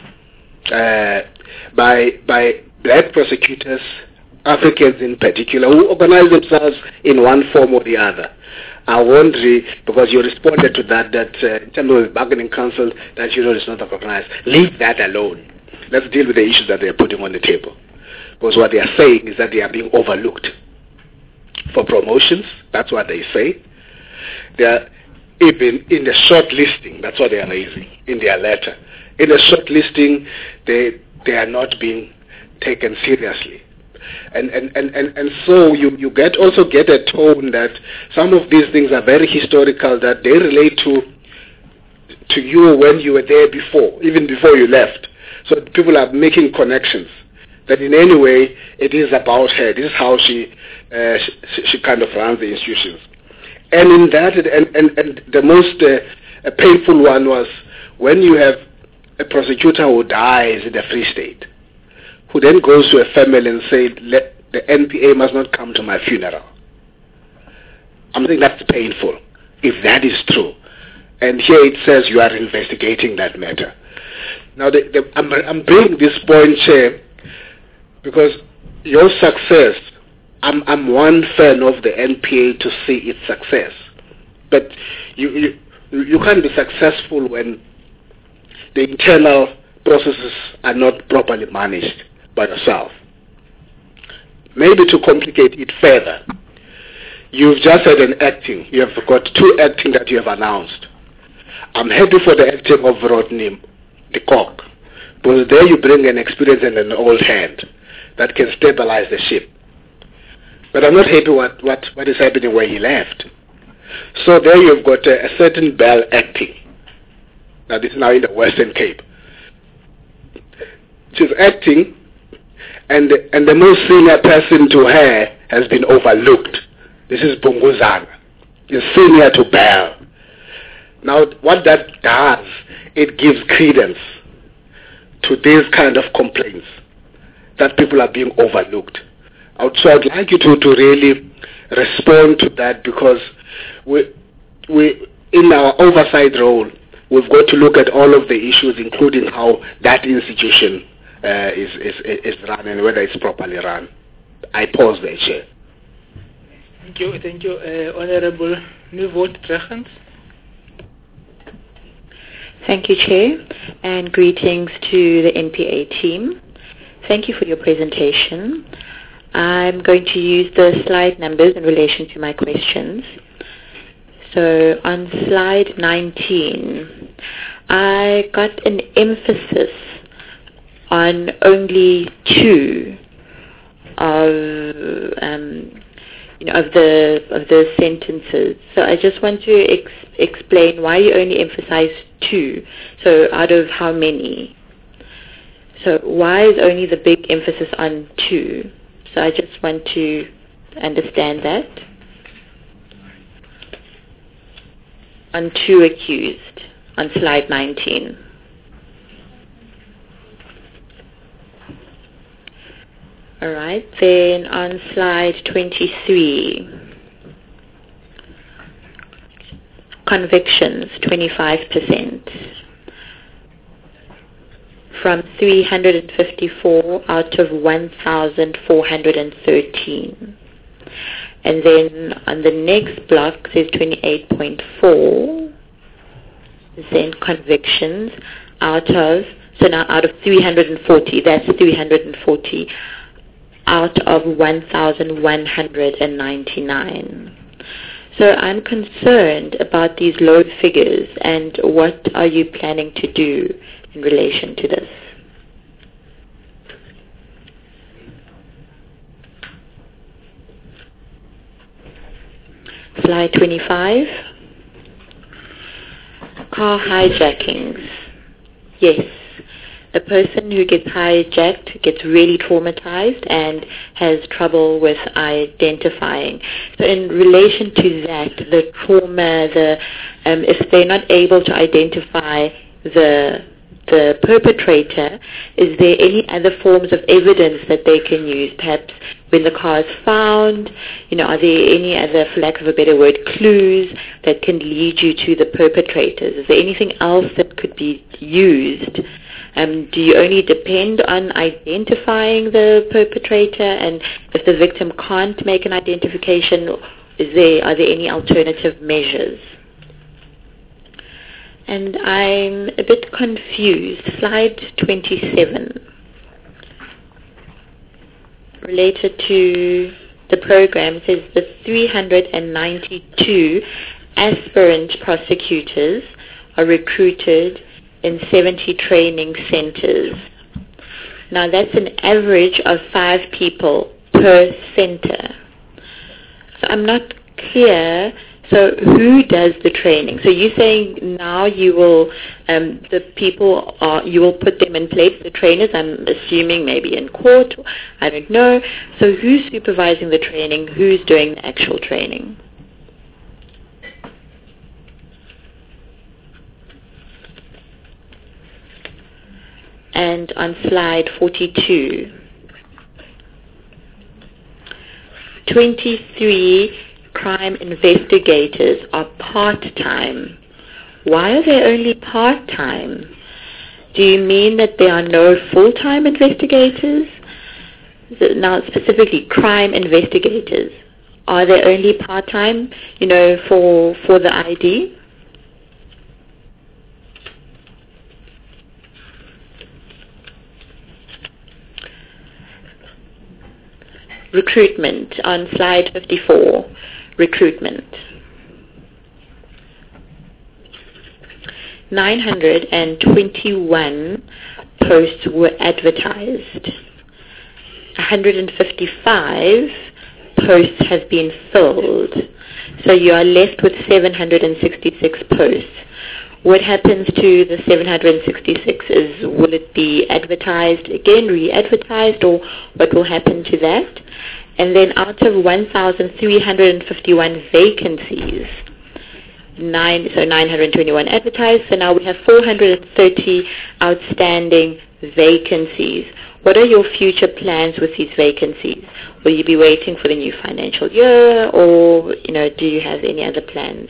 By black prosecutors, Africans in particular, who organize themselves in one form or the other. I wonder, because you responded to that in terms of the bargaining council, that it's not recognized. Leave that alone. Let's deal with the issues that they're putting on the table. Because what they are saying is that they are being overlooked for promotions. That's what they say. They are even in the shortlisting. That's what they are raising in their letter. In the shortlisting, they are not being taken seriously. And so you also get a tone that some of these things are very historical, that they relate to you when you were there before, even before you left. So people are making connections that in any way it is about her. This is how she kind of runs the institutions. And in that, and the most painful one was when you have a prosecutor who dies in the Free State, who then goes to a family and says, the NPA must not come to my funeral. I think that's painful, if that is true. And here it says you are investigating that matter. Now, I'm bringing this point here because your success, I'm one fan of the NPA to see its success. But you can't be successful when the internal processes are not properly managed by yourself. Maybe to complicate it further, you've just had an acting. You have got 2 acting that you have announced. I'm happy for the acting of Rodney de Kock, because there you bring an experience and an old hand that can stabilize the ship. But I'm not happy what is happening where he left. So there you've got a certain Bell acting. Now this is now in the Western Cape. She's acting, and the most senior person to her has been overlooked. This is Bunguzana. He's senior to Bell. Now what that does, it gives credence to these kind of complaints that people are being overlooked. So I'd like you to really respond to that, because we in our oversight role, we've got to look at all of the issues, including how that institution is run and whether it's properly run. I pause there, Chair. Thank you, Honorable Nieuwoudt-Dregens. Thank you, Chair, and greetings to the NPA team. Thank you for your presentation. I'm going to use the slide numbers in relation to my questions. So on slide 19, I got an emphasis on only two of the sentences. So I just want to explain why you only emphasize two. So out of how many? So why is only the big emphasis on two? So I just want to understand that. On two accused, on slide 19. All right, then on slide 23, convictions, 25%. From 354 out of 1,413. And then on the next block says 28.4, then convictions out of 340, that's 340 out of 1,199. So I'm concerned about these low figures, and what are you planning to do in relation to this? Slide 25. Car hijackings. Yes, the person who gets hijacked gets really traumatized and has trouble with identifying. So in relation to that, the trauma, if they're not able to identify the perpetrator, is there any other forms of evidence that they can use? Perhaps when the car is found, are there any other, for lack of a better word, clues that can lead you to the perpetrators? Is there anything else that could be used? Do you only depend on identifying the perpetrator, and if the victim can't make an identification, are there any alternative measures? And I'm a bit confused. Slide 27. Related to the program, it says the 392 aspirant prosecutors are recruited in 70 training centers. Now that's an average of 5 people per center. So I'm not clear. So who does the training? So you're saying now you will, you will put them in place, the trainers, I'm assuming maybe in court, I don't know. So who's supervising the training? Who's doing the actual training? And on slide 42, 23 crime investigators are part-time. Why are they only part-time? Do you mean that there are no full-time investigators? Now, specifically, crime investigators. Are they only part-time, for the ID? Recruitment on slide 54. Recruitment. 921 posts were advertised. 155 posts have been filled. So you are left with 766 posts. What happens to the 766 is, will it be advertised again, re-advertised, or what will happen to that? And then out of 1,351 vacancies, 921 advertised, so now we have 430 outstanding vacancies. What are your future plans with these vacancies? Will you be waiting for the new financial year, or do you have any other plans?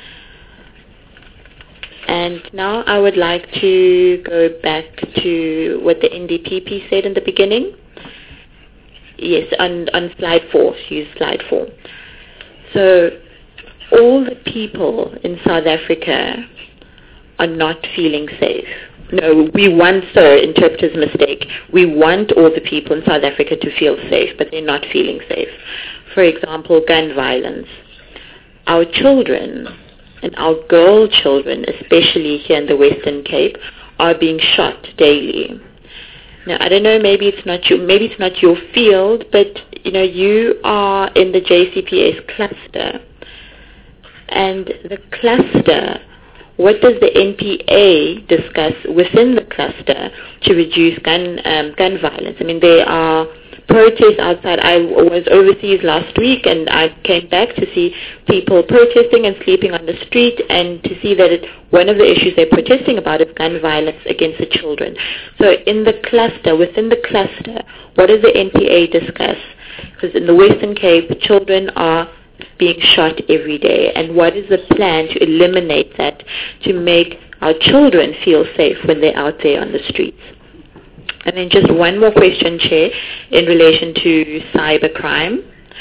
And now I would like to go back to what the NDPP said in the beginning. Yes, on slide 4. Use slide 4. So all the people in South Africa, are not feeling safe. No, we want, sir, interpreter's mistake. We want all the people in South Africa to feel safe, but they're not feeling safe. For example, gun violence. Our children, and our girl children, especially here in the Western Cape, are being shot daily. Now, I don't know, maybe it's not your field, but you are in the JCPS cluster. And the cluster, what does the NPA discuss within the cluster to reduce gun violence? I mean, there are protests outside. I was overseas last week, and I came back to see people protesting and sleeping on the street, and to see that one of the issues they're protesting about is gun violence against the children. So in the cluster, within the cluster, what does the NPA discuss? Because in the Western Cape, children are being shot every day, and what is the plan to eliminate that, to make our children feel safe when they're out there on the streets? And then just one more question, Chair, in relation to cybercrime.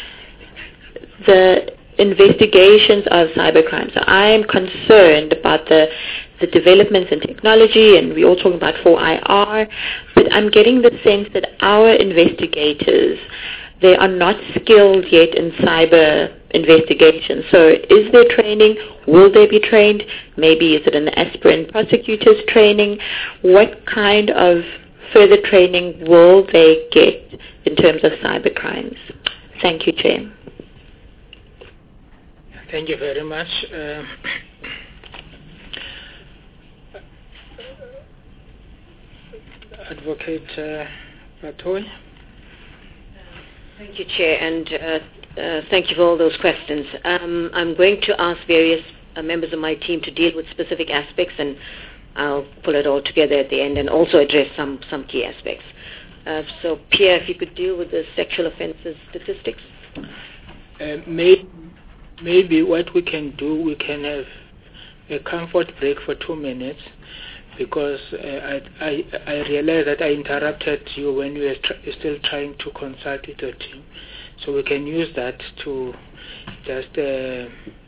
The investigations of cybercrime. So I am concerned about the developments in technology, and we're all talking about 4IR, but I'm getting the sense that our investigators, they are not skilled yet in cyber investigation. So is there training? Will they be trained? Maybe is it an aspirant prosecutor's training? What kind of further training will they get in terms of cyber crimes? Thank you, Chair. Thank you very much. Advocate Batoy. Thank you, Chair, and thank you for all those questions. I'm going to ask various members of my team to deal with specific aspects, and I'll pull it all together at the end and also address some key aspects. So, Pierre, if you could deal with the sexual offences statistics. Maybe what we can do, we can have a comfort break for 2 minutes, because I realized that I interrupted you when you were still trying to consult with your team. So we can use that to just to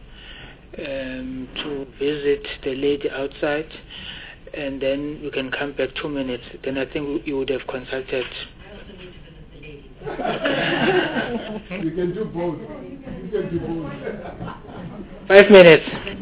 visit the lady outside, and then you can come back 2 minutes. Then I think you would have consulted. You can do both. 5 minutes.